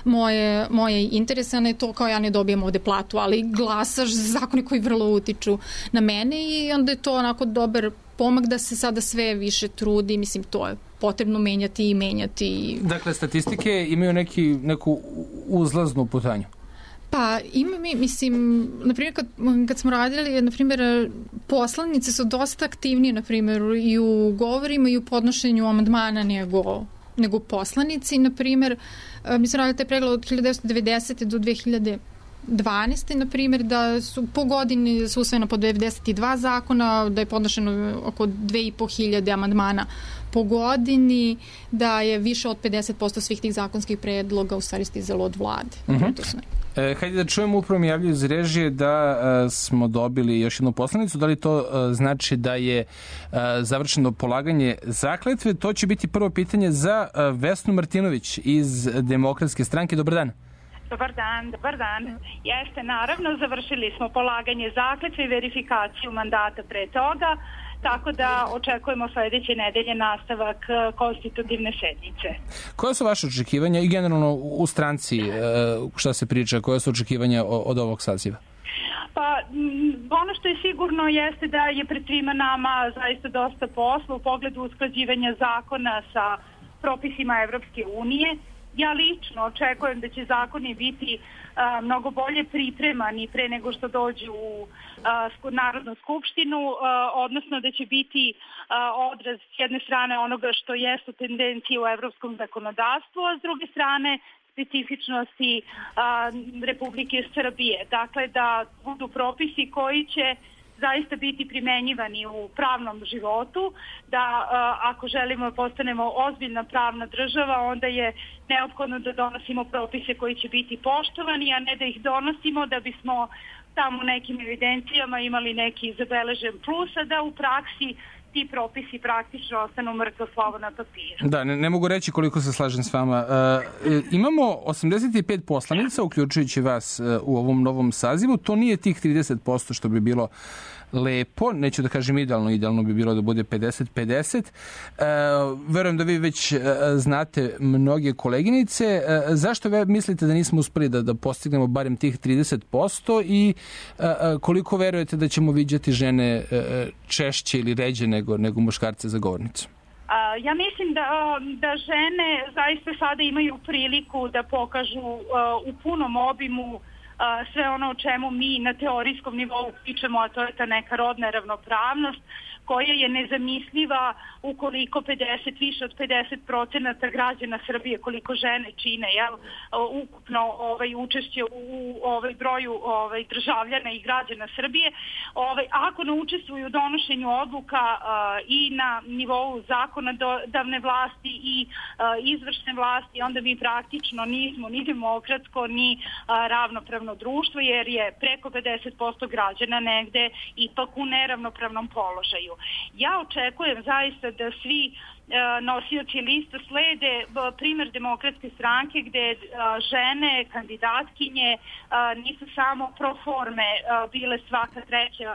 Speaker 2: moje interese, a ne to kao ja ne dobijem ovde platu, ali glasaš za zakone koji vrlo utiču na mene i onda je to onako dobar pomak da se sada sve više trudi, mislim to je potrebno menjati.
Speaker 4: Dakle, statistike imaju neku uzlaznu putanju.
Speaker 2: Pa mislim, na primjer kad smo radili, na primjer poslanice su dosta aktivnije, na primjer i u govorima i u podnošenju amandmana nego poslanici, na primjer mi smo radili taj pregled od 1990. do 2012. na primjer, da su po godini su usvojena po 92 zakona, da je podnošeno oko 2500 amandmana po godini, da je više od 50% svih tih zakonskih predloga u stvari stizalo od vlade.
Speaker 4: Hajde da čujemo, upravo mi javljaju iz režije da smo dobili još jednu poslanicu. Da li to znači da je završeno polaganje zakletve? To će biti prvo pitanje za Vesnu Martinović iz Demokratske stranke. Dobar dan.
Speaker 21: Dobar dan. Jeste, naravno, završili smo polaganje zakletve i verifikaciju mandata pre toga. tako da očekujemo sledeće nedelje nastavak konstitutivne sednice.
Speaker 4: Koje su vaše očekivanja i generalno u stranci šta se priča, koje su očekivanja od ovog saziva?
Speaker 21: Pa ono što je sigurno jeste da je pred svima nama zaista dosta posla u pogledu usklađivanja zakona sa propisima Evropske unije. Ja lično očekujem da će zakoni biti mnogo bolje pripremani pre nego što dođu u Narodnu skupštinu, odnosno da će biti odraz s jedne strane onoga što jesu tendencije u evropskom zakonodavstvu, a s druge strane specifičnosti Republike Srbije. Dakle, da budu propisi koji će zaista biti primenjivani u pravnom životu, da ako želimo postanemo ozbiljna pravna država, onda je neophodno da donosimo propise koji će biti poštovani, a ne da ih donosimo da bismo tamo u nekim evidencijama imali neki zabeležen plus, a da u praksi ti propisi praktično ostanu mrtvo slovo na papiru.
Speaker 4: Da, ne mogu reći koliko se slažem s vama. Imamo 85 poslanica, uključujući vas u ovom novom sazivu. To nije tih 30% što bi bilo lepo, neću da kažem idealno bi bilo da bude 50-50. Verujem da vi već znate mnoge koleginice. Zašto vi mislite da nismo uspeli da postignemo barem tih 30% i koliko verujete da ćemo viđati žene češće ili ređe nego muškarce za govornicu?
Speaker 21: Ja mislim da žene zaista sada imaju priliku da pokažu u punom obimu sve ono o čemu mi na teorijskom nivou pričamo, a to je ta neka rodna ravnopravnost koja je nezamisliva ukoliko više od 50% građana Srbije, koliko žene čine, ukupno učešće u broju državljana i građana Srbije, ako ne učestvuju u donošenju odluka i na nivou zakonodavne vlasti i izvršne vlasti, onda mi praktično nismo ni demokratsko, ni ravnopravno društvo, jer je preko 50% građana negde ipak u neravnopravnom položaju. Ja očekujem zaista da svi nosioci lista slede primer Demokratske stranke gde žene, kandidatkinje nisu samo pro forme bile svaka treća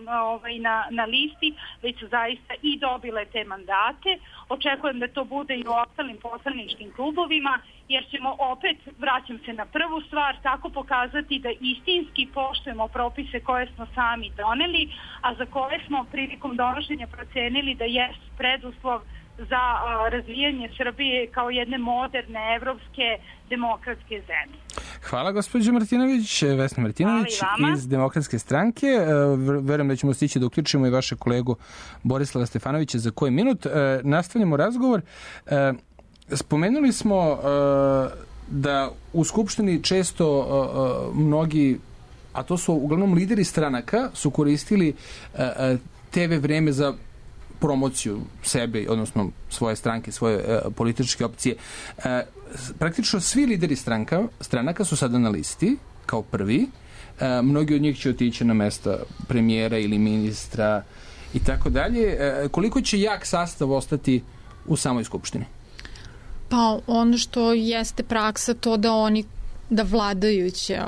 Speaker 21: na listi, već su zaista i dobile te mandate. Očekujem da to bude i u ostalim poslaničkim klubovima, jer ćemo opet, vraćam se na prvu stvar, tako pokazati da istinski poštujemo propise koje smo sami doneli, a za koje smo prilikom donošenja procenili da je preduslov za razvijanje Srbije kao jedne moderne, evropske, demokratske zemlje.
Speaker 4: Hvala gospođo Martinović, Vesna Martinović iz Demokratske stranke. Verujem da ćemo stići da uključimo i vaše kolegu Borislava Stefanovića za koji minut. Nastavljamo razgovor. Spomenuli smo da u Skupštini često mnogi, a to su uglavnom lideri stranaka, su koristili TV vreme za promociju sebe, odnosno svoje stranke, svoje političke opcije. Praktično svi lideri stranaka su sada na listi kao prvi. Mnogi od njih će otići na mesta premijera ili ministra i tako dalje. Koliko će jak sastav ostati u samoj Skupštini?
Speaker 2: Pa ono što jeste praksa to da vladajuća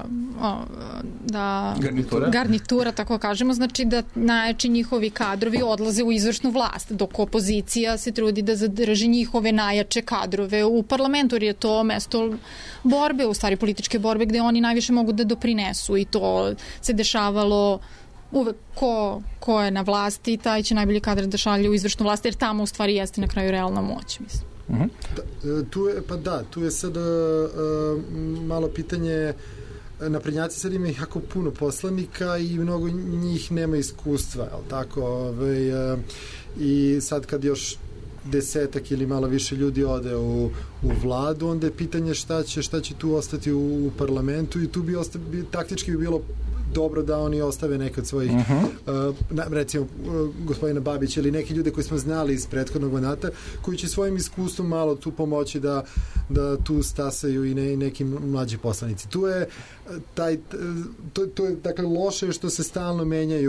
Speaker 2: garnitura, tako kažemo, znači da najjači njihovi kadrovi odlaze u izvršnu vlast, dok opozicija se trudi da zadrži njihove najjače kadrove u parlamentu, jer je to mesto borbe, u stvari političke borbe, gde oni najviše mogu da doprinesu, i to se dešavalo uvek ko je na vlasti, taj će najbolji kadar da šalje u izvršnu vlast, jer tamo u stvari jeste na kraju realna moć, mislim.
Speaker 6: Tu je sad malo pitanje, naprednjaci sad imaju jako puno poslanika i mnogo njih nema iskustva, jel tako? I sad kad još 10 ili malo više ljudi ode u vladu, onda je pitanje šta će tu ostati u parlamentu, i tu taktički bi bilo dobro da oni ostave nekad svojih recimo gospodina Babića ili neki ljude koji smo znali iz prethodnog mandata, koji će svojim iskustvom malo tu pomoći da tu stasaju i neki mlađi poslanici. To je dakle loše što se stalno menjaju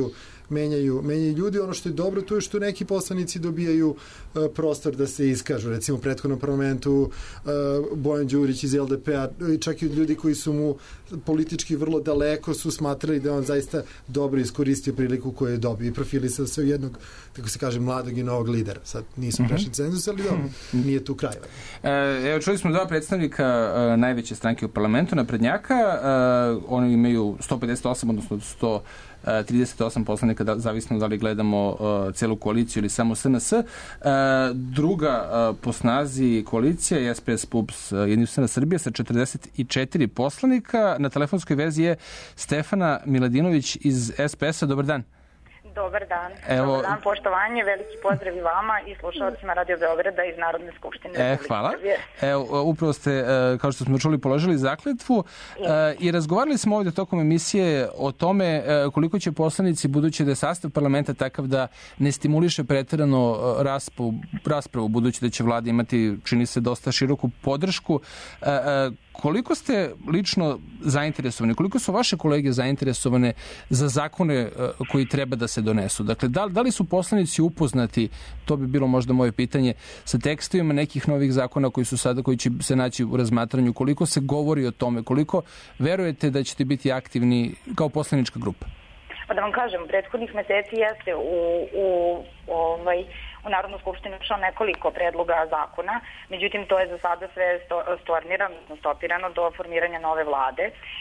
Speaker 6: menjaju ljudi. Ono što je dobro to je što neki poslanici dobijaju prostor da se iskažu. Recimo u prethodnom parlamentu Bojan Đurić iz LDP-a, čak i ljudi koji su mu politički vrlo daleko su smatrali da on zaista dobro iskoristio priliku koju je dobio i profilisao se u jednog, tako se kaže, mladog i novog lidera. Sad nisu prešli cenzus, ali dobro, nije tu kraj.
Speaker 4: Evo, čuli smo dva predstavnika najveće stranke u parlamentu, naprednjaka. Oni imaju 158, odnosno 138 poslanika, zavisno da li gledamo celu koaliciju ili samo SNS. Druga po snazi koalicija je SPS PUPS Jedinstvena Srbija sa 44 poslanika. Na telefonskoj vezi je Stefana Miladinović iz SPS-a. Dobar dan.
Speaker 1: Dobar dan. Dobar dan, poštovanje, veliki pozdrav i vama i slušalcima Radio Beograda iz Narodne skupštine Republike
Speaker 4: hvala.
Speaker 1: Srbije.
Speaker 4: Evo, upravo ste, kao što smo čuli, položili zakletvu i razgovarali smo ovdje tokom emisije o tome koliko će poslanici, budući da je sastav parlamenta takav da ne stimuliše preterano raspravu, budući da će vlada imati, čini se, dosta široku podršku. Koliko ste lično zainteresovani, koliko su vaše kolege zainteresovane za zakone koji treba da se donesu? Dakle, da li su poslanici upoznati, to bi bilo možda moje pitanje, sa tekstovima nekih novih zakona koji će se naći u razmatranju, koliko se govori o tome, koliko verujete da ćete biti aktivni kao poslanička grupa?
Speaker 1: Pa da vam kažem, prethodnih meseci jeste u Narodnu skupštinu išlo nekoliko predloga zakona, međutim to je za sada sve stopirano do formiranja nove vlade.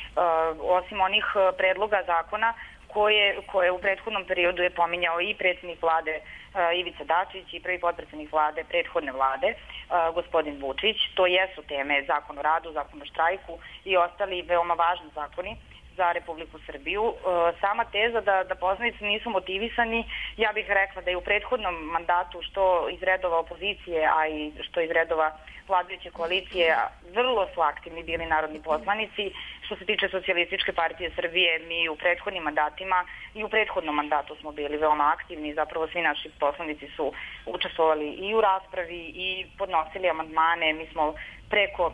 Speaker 1: Osim onih predloga zakona koje u prethodnom periodu je pominjao i predsjednik vlade Ivica Dačić i prvi potpredsjednik vlade prethodne vlade, gospodin Vučić. To jesu teme Zakon o radu, Zakon o štrajku i ostali veoma važni zakoni za Republiku Srbiju. Sama teza da poslanici nisu motivisani, ja bih rekla da je u prethodnom mandatu što iz redova opozicije, a i što iz redova vladajuće koalicije vrlo su aktivni bili narodni poslanici. Što se tiče Socijalističke partije Srbije, mi u prethodnim mandatima i u prethodnom mandatu smo bili veoma aktivni. Zapravo svi naši poslanici su učestvovali i u raspravi i podnosili amandmane. Mi smo preko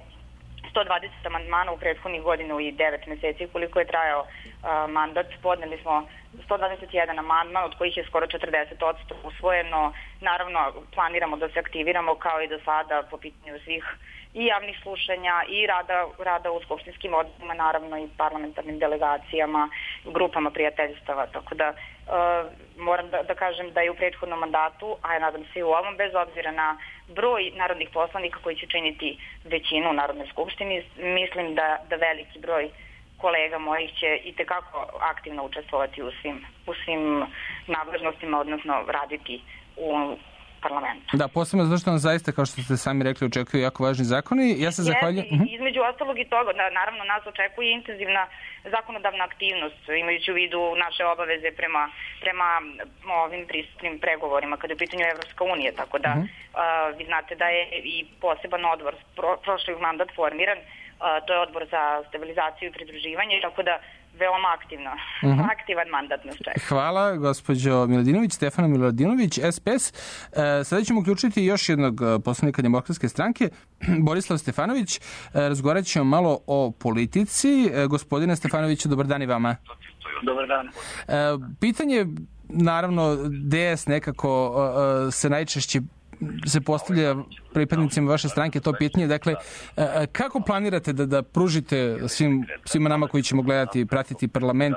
Speaker 1: 120 amandmana u prethodnih godinu i 9 meseci koliko je trajao mandat. Podneli smo 121 amandman, od kojih je skoro 40% usvojeno. Naravno, planiramo da se aktiviramo kao i do sada po pitanju svih i javnih slušanja i rada u skupštinskim odborima, naravno i parlamentarnim delegacijama, grupama prijateljstava, tako da moram da kažem da je u prethodnom mandatu, a ja nadam se i u ovom, bez obzira na broj narodnih poslanika koji će činiti većinu u Narodnoj skupštini, mislim da veliki broj kolega mojih će i tekako aktivno učestvovati u svim nadležnostima, odnosno raditi u parlamentu.
Speaker 4: Da, posebno zato što nas zaista, kao što ste sami rekli, očekuju jako važni zakoni. Ja se zahvaljujem.
Speaker 1: Između ostalog i toga, da naravno nas očekuje intenzivna zakonodavna aktivnost, imajući u vidu naše obaveze prema ovim pristupnim pregovorima kada je u pitanju Evropska unija, tako da vi znate da je i poseban odbor prošli mandat formiran, to je odbor za stabilizaciju i pridruživanje, tako da veoma aktivan mandat nas čeka.
Speaker 4: Hvala, gospođo Miladinović, Stefana Miladinović, SPS. Sada ćemo uključiti još jednog poslanika Demokratske stranke, Borislav Stefanović. Razgovarat ćemo malo o politici. Gospodine Stefanoviću, dobar dan i vama.
Speaker 22: Dobar dan.
Speaker 4: Pitanje, naravno, DS nekako se najčešće se postavlja pripadnicima vaše stranke to pitanje. Dakle, kako planirate da pružite svima nama koji ćemo gledati i pratiti parlament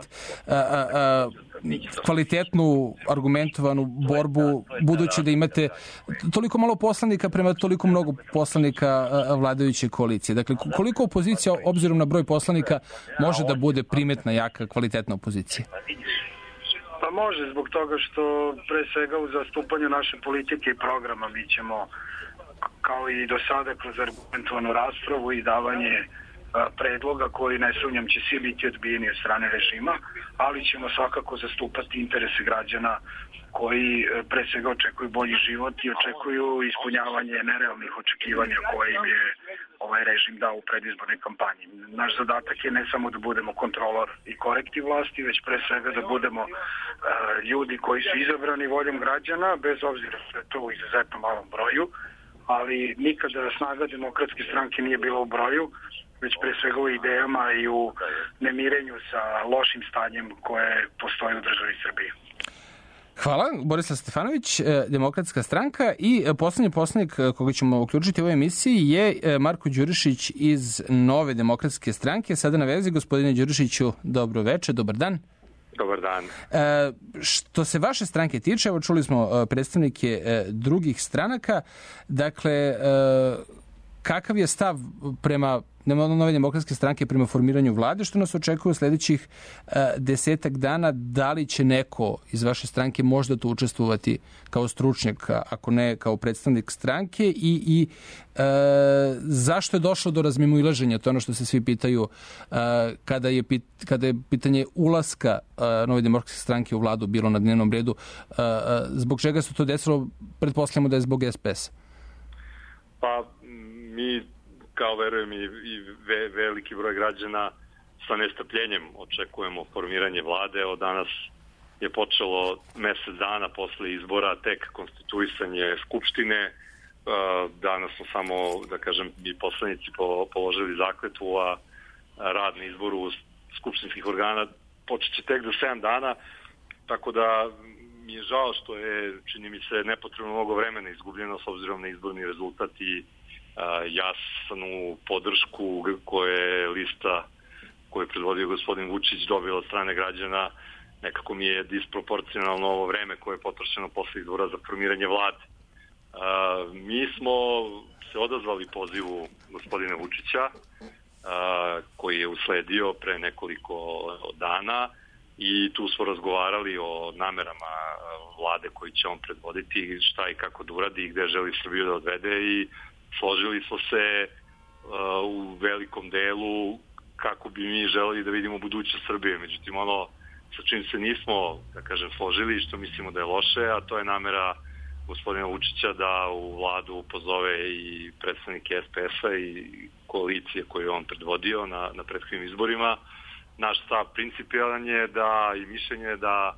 Speaker 4: kvalitetnu, argumentovanu borbu, budući da imate toliko malo poslanika prema toliko mnogo poslanika vladajuće koalicije? Dakle, koliko opozicija, obzirom na broj poslanika, može da bude primetna, jaka, kvalitetna opozicija?
Speaker 22: Pa može, zbog toga što pre svega u zastupanju naše politike i programa mi ćemo, kao i do sada, kroz argumentovanu raspravu i davanje predloga koji, ne sumnjam, će svi biti odbijeni od strane režima, ali ćemo svakako zastupati interese građana koji pre svega očekuju bolji život i očekuju ispunjavanje nerealnih očekivanja koje im je ovaj režim dao u predizbornoj kampanji. Naš zadatak je ne samo da budemo kontrolor i korektiv vlasti, već pre svega da budemo ljudi koji su izabrani voljom građana, bez obzira što je to u izuzetno malom broju, ali nikada snaga Demokratske stranke nije bila u broju, već pre svega u idejama i u nemirenju sa lošim stanjem koje postoji u državi Srbije.
Speaker 4: Hvala. Borislav Stefanović, Demokratska stranka, i poslednji poslanik koga ćemo uključiti u ovoj emisiji je Marko Đurišić iz Nove demokratske stranke. Sada na vezi. Gospodine Đurišiću, dobro večer, dobar dan.
Speaker 5: Dobar dan.
Speaker 4: Što se vaše stranke tiče, evo čuli smo predstavnike drugih stranaka, dakle, kakav je stav prema Nove demokratske stranke prema formiranju vlade, što nas očekuje u sledećih 10 dana, da li će neko iz vaše stranke možda tu učestvovati kao stručnjak, ako ne kao predstavnik stranke, i zašto je došlo do razmimoilaženja, to je ono što se svi pitaju kada je pitanje ulaska Nove demokratske stranke u vladu bilo na dnevnom redu, zbog čega se to desilo, pretpostavljamo da je zbog SPS.
Speaker 5: Pa mi, kao verujem i veliki broj građana, sa nestrpljenjem očekujemo formiranje vlade. Evo, danas je počelo mesec dana posle izbora tek konstituisanje Skupštine. Danas smo samo, da kažem, i poslanici položili zakletvu, a rad na izboru skupštinskih organa počeće tek do 7 dana, tako da mi je žao što je, čini mi se, nepotrebno mnogo vremena izgubljeno s obzirom na izborni rezultat i jasnu podršku koje je lista koju je predvodio gospodin Vučić dobila od strane građana. Nekako mi je disproporcionalno ovo vreme koje je potrošeno posle izbora za formiranje vlade. Mi smo se odazvali pozivu gospodina Vučića koji je usledio pre nekoliko dana i tu smo razgovarali o namerama vlade koji će on predvoditi, šta i kako da uradi i gde želi Srbiju da odvede, i složili smo se u velikom delu kako bi mi želeli da vidimo budućnost Srbije. Međutim, ono sa čim se nismo, da kažem, složili, što mislimo da je loše, a to je namera gospodina Vučića da u vladu pozove i predstavnike SPS-a i koalicije koju je on predvodio na prethodnim izborima. Naš stav principijalan je da i mišljenje je da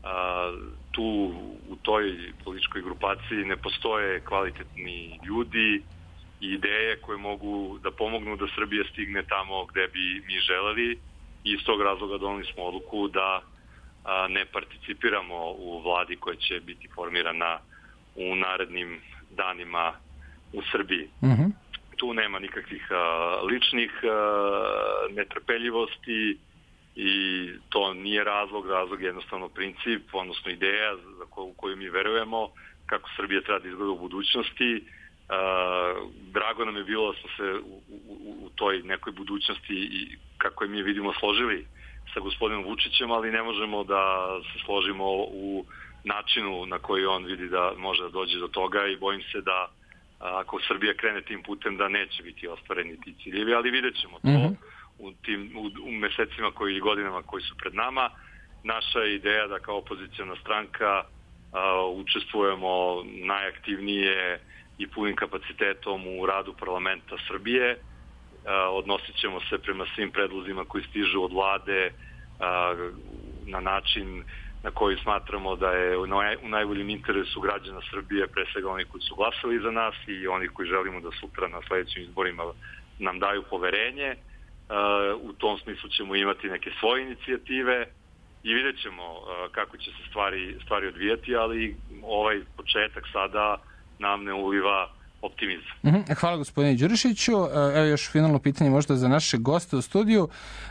Speaker 5: tu u toj političkoj grupaciji ne postoje kvalitetni ljudi i ideje koje mogu da pomognu da Srbija stigne tamo gde bi mi želeli, i iz tog razloga doneli smo odluku da ne participiramo u vladi koja će biti formirana u narednim danima u Srbiji. Tu nema nikakvih ličnih netrpeljivosti i to nije razlog je jednostavno princip, odnosno ideja u koju mi verujemo kako Srbija treba da izgleda u budućnosti. Drago nam je bilo da smo se u toj nekoj budućnosti i kako je mi vidimo složili sa gospodinom Vučićem, ali ne možemo da se složimo u načinu na koji on vidi da može da dođe do toga, i bojim se da ako Srbija krene tim putem da neće biti ostvareni ti ciljevi, ali vidjet ćemo to u mesecima i godinama koji su pred nama. Naša ideja da kao opozicijona stranka učestvujemo najaktivnije i punim kapacitetom u radu parlamenta Srbije. Odnosit ćemo se prema svim predlozima koji stižu od vlade na način na koji smatramo da je u najboljem interesu građana Srbije, pre svega oni koji su glasali za nas i oni koji želimo da sutra na sledećim izborima nam daju poverenje. U tom smislu ćemo imati neke svoje inicijative i vidjet ćemo kako će se stvari odvijati, ali ovaj početak sada nam ne uliva optimizam.
Speaker 4: Hvala gospodine Đurišiću. Evo još finalno pitanje možda za naše goste u studiju.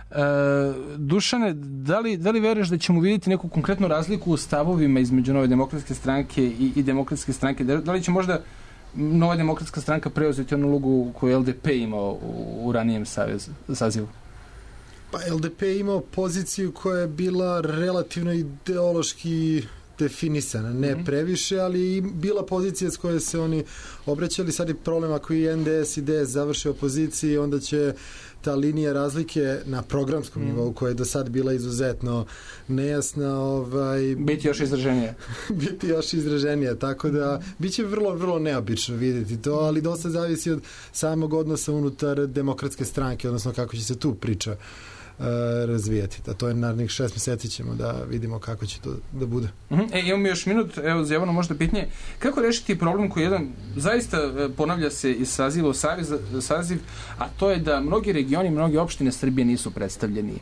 Speaker 4: Dušane, da li veruješ da ćemo vidjeti neku konkretnu razliku u stavovima između Nove demokratske stranke i Demokratske stranke? Da li će možda Nova demokratska stranka preuzeti onu ulogu koju LDP imao u ranijem sazivu?
Speaker 6: Pa LDP je imao poziciju koja je bila relativno ideološki definisana, ne previše, ali i bila pozicija s koje se oni obraćali. Sad je problem ako i NDS i DS završe opoziciji, onda će ta linija razlike na programskom nivou, koja je do sad bila izuzetno nejasna,
Speaker 4: biti još izraženije.
Speaker 6: Biti još izraženije, tako da biće vrlo, vrlo neobično vidjeti to, ali dosta zavisi od samog odnosa unutar Demokratske stranke, odnosno kako će se tu priča razvijati. To je narednih 6 meseci ćemo da vidimo kako će to da bude.
Speaker 4: Imamo još minut, evo za Jovano možda pitanje. Kako rešiti problem koji zaista ponavlja se iz saziva u saziv, a to je da mnogi regioni, mnoge opštine Srbije nisu predstavljeni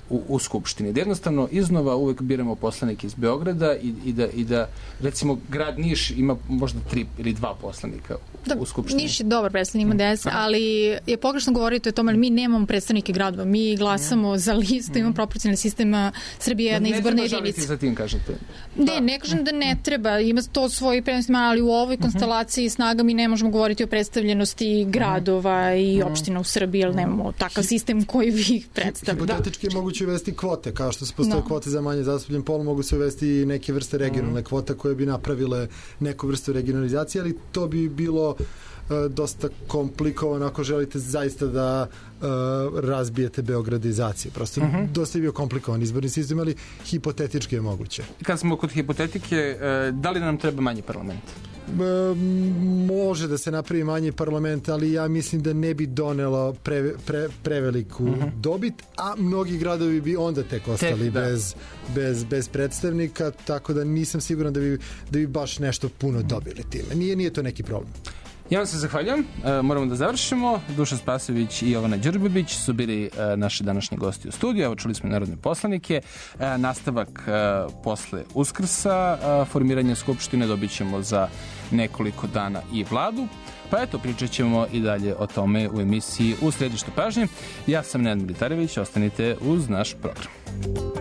Speaker 4: u Skupštini. Da jednostavno iznova uvek biramo poslanike iz Beograda i da recimo grad Niš ima možda 3 ili 2 poslanika u Skupštini.
Speaker 2: Niš je dobar predstavnik, ima 10, ali je pogrešno govoriti o tome, ali mi nemamo predstavnike gradova. Mi glasamo za listu, imamo proporcionalni sistem Srbije, jedna izborna jedinica.
Speaker 4: Ne treba žaliti za tim, kažete?
Speaker 2: Ne kažem da ne treba, ima to svoji prednosti, ali u ovoj konstelaciji snaga mi ne možemo govoriti o predstavljenosti gradova i opština u Srbiji, jer nemamo takav sistem koji vi predstavljate.
Speaker 6: Hipotetički je moguće uvesti kvote, kao što se postoje kvote za manje zastupljen pol, mogu se uvesti i neke vrste regionalne kvota koje bi napravile neku vrstu regionalizacije, ali to bi bilo dosta komplikovano ako želite zaista da razbijete beogradizaciju. Prosto dosta je bio komplikovan izborni sistem, ali hipotetički je moguće.
Speaker 4: Kad smo kod hipotetike, da li nam treba manji parlament?
Speaker 6: Može da se napravi manji parlament, ali ja mislim da ne bi donelo preveliku dobit, a mnogi gradovi bi onda tek ostali bez predstavnika, tako da nisam siguran da bi baš nešto puno dobili time. Nije to neki problem.
Speaker 4: Ja vam se zahvaljam. Moramo da završimo. Dušan Spasović i Jovana Đurbebić su bili naši današnji gosti u studiju. Evo, čuli smo narodne poslanike. Nastavak posle Uskrsa. Formiranje Skupštine dobit ćemo za nekoliko dana i vladu. Pa eto, pričat ćemo i dalje o tome u emisiji U središtu pažnje. Ja sam Nenad Militarević. Ostanite uz naš program.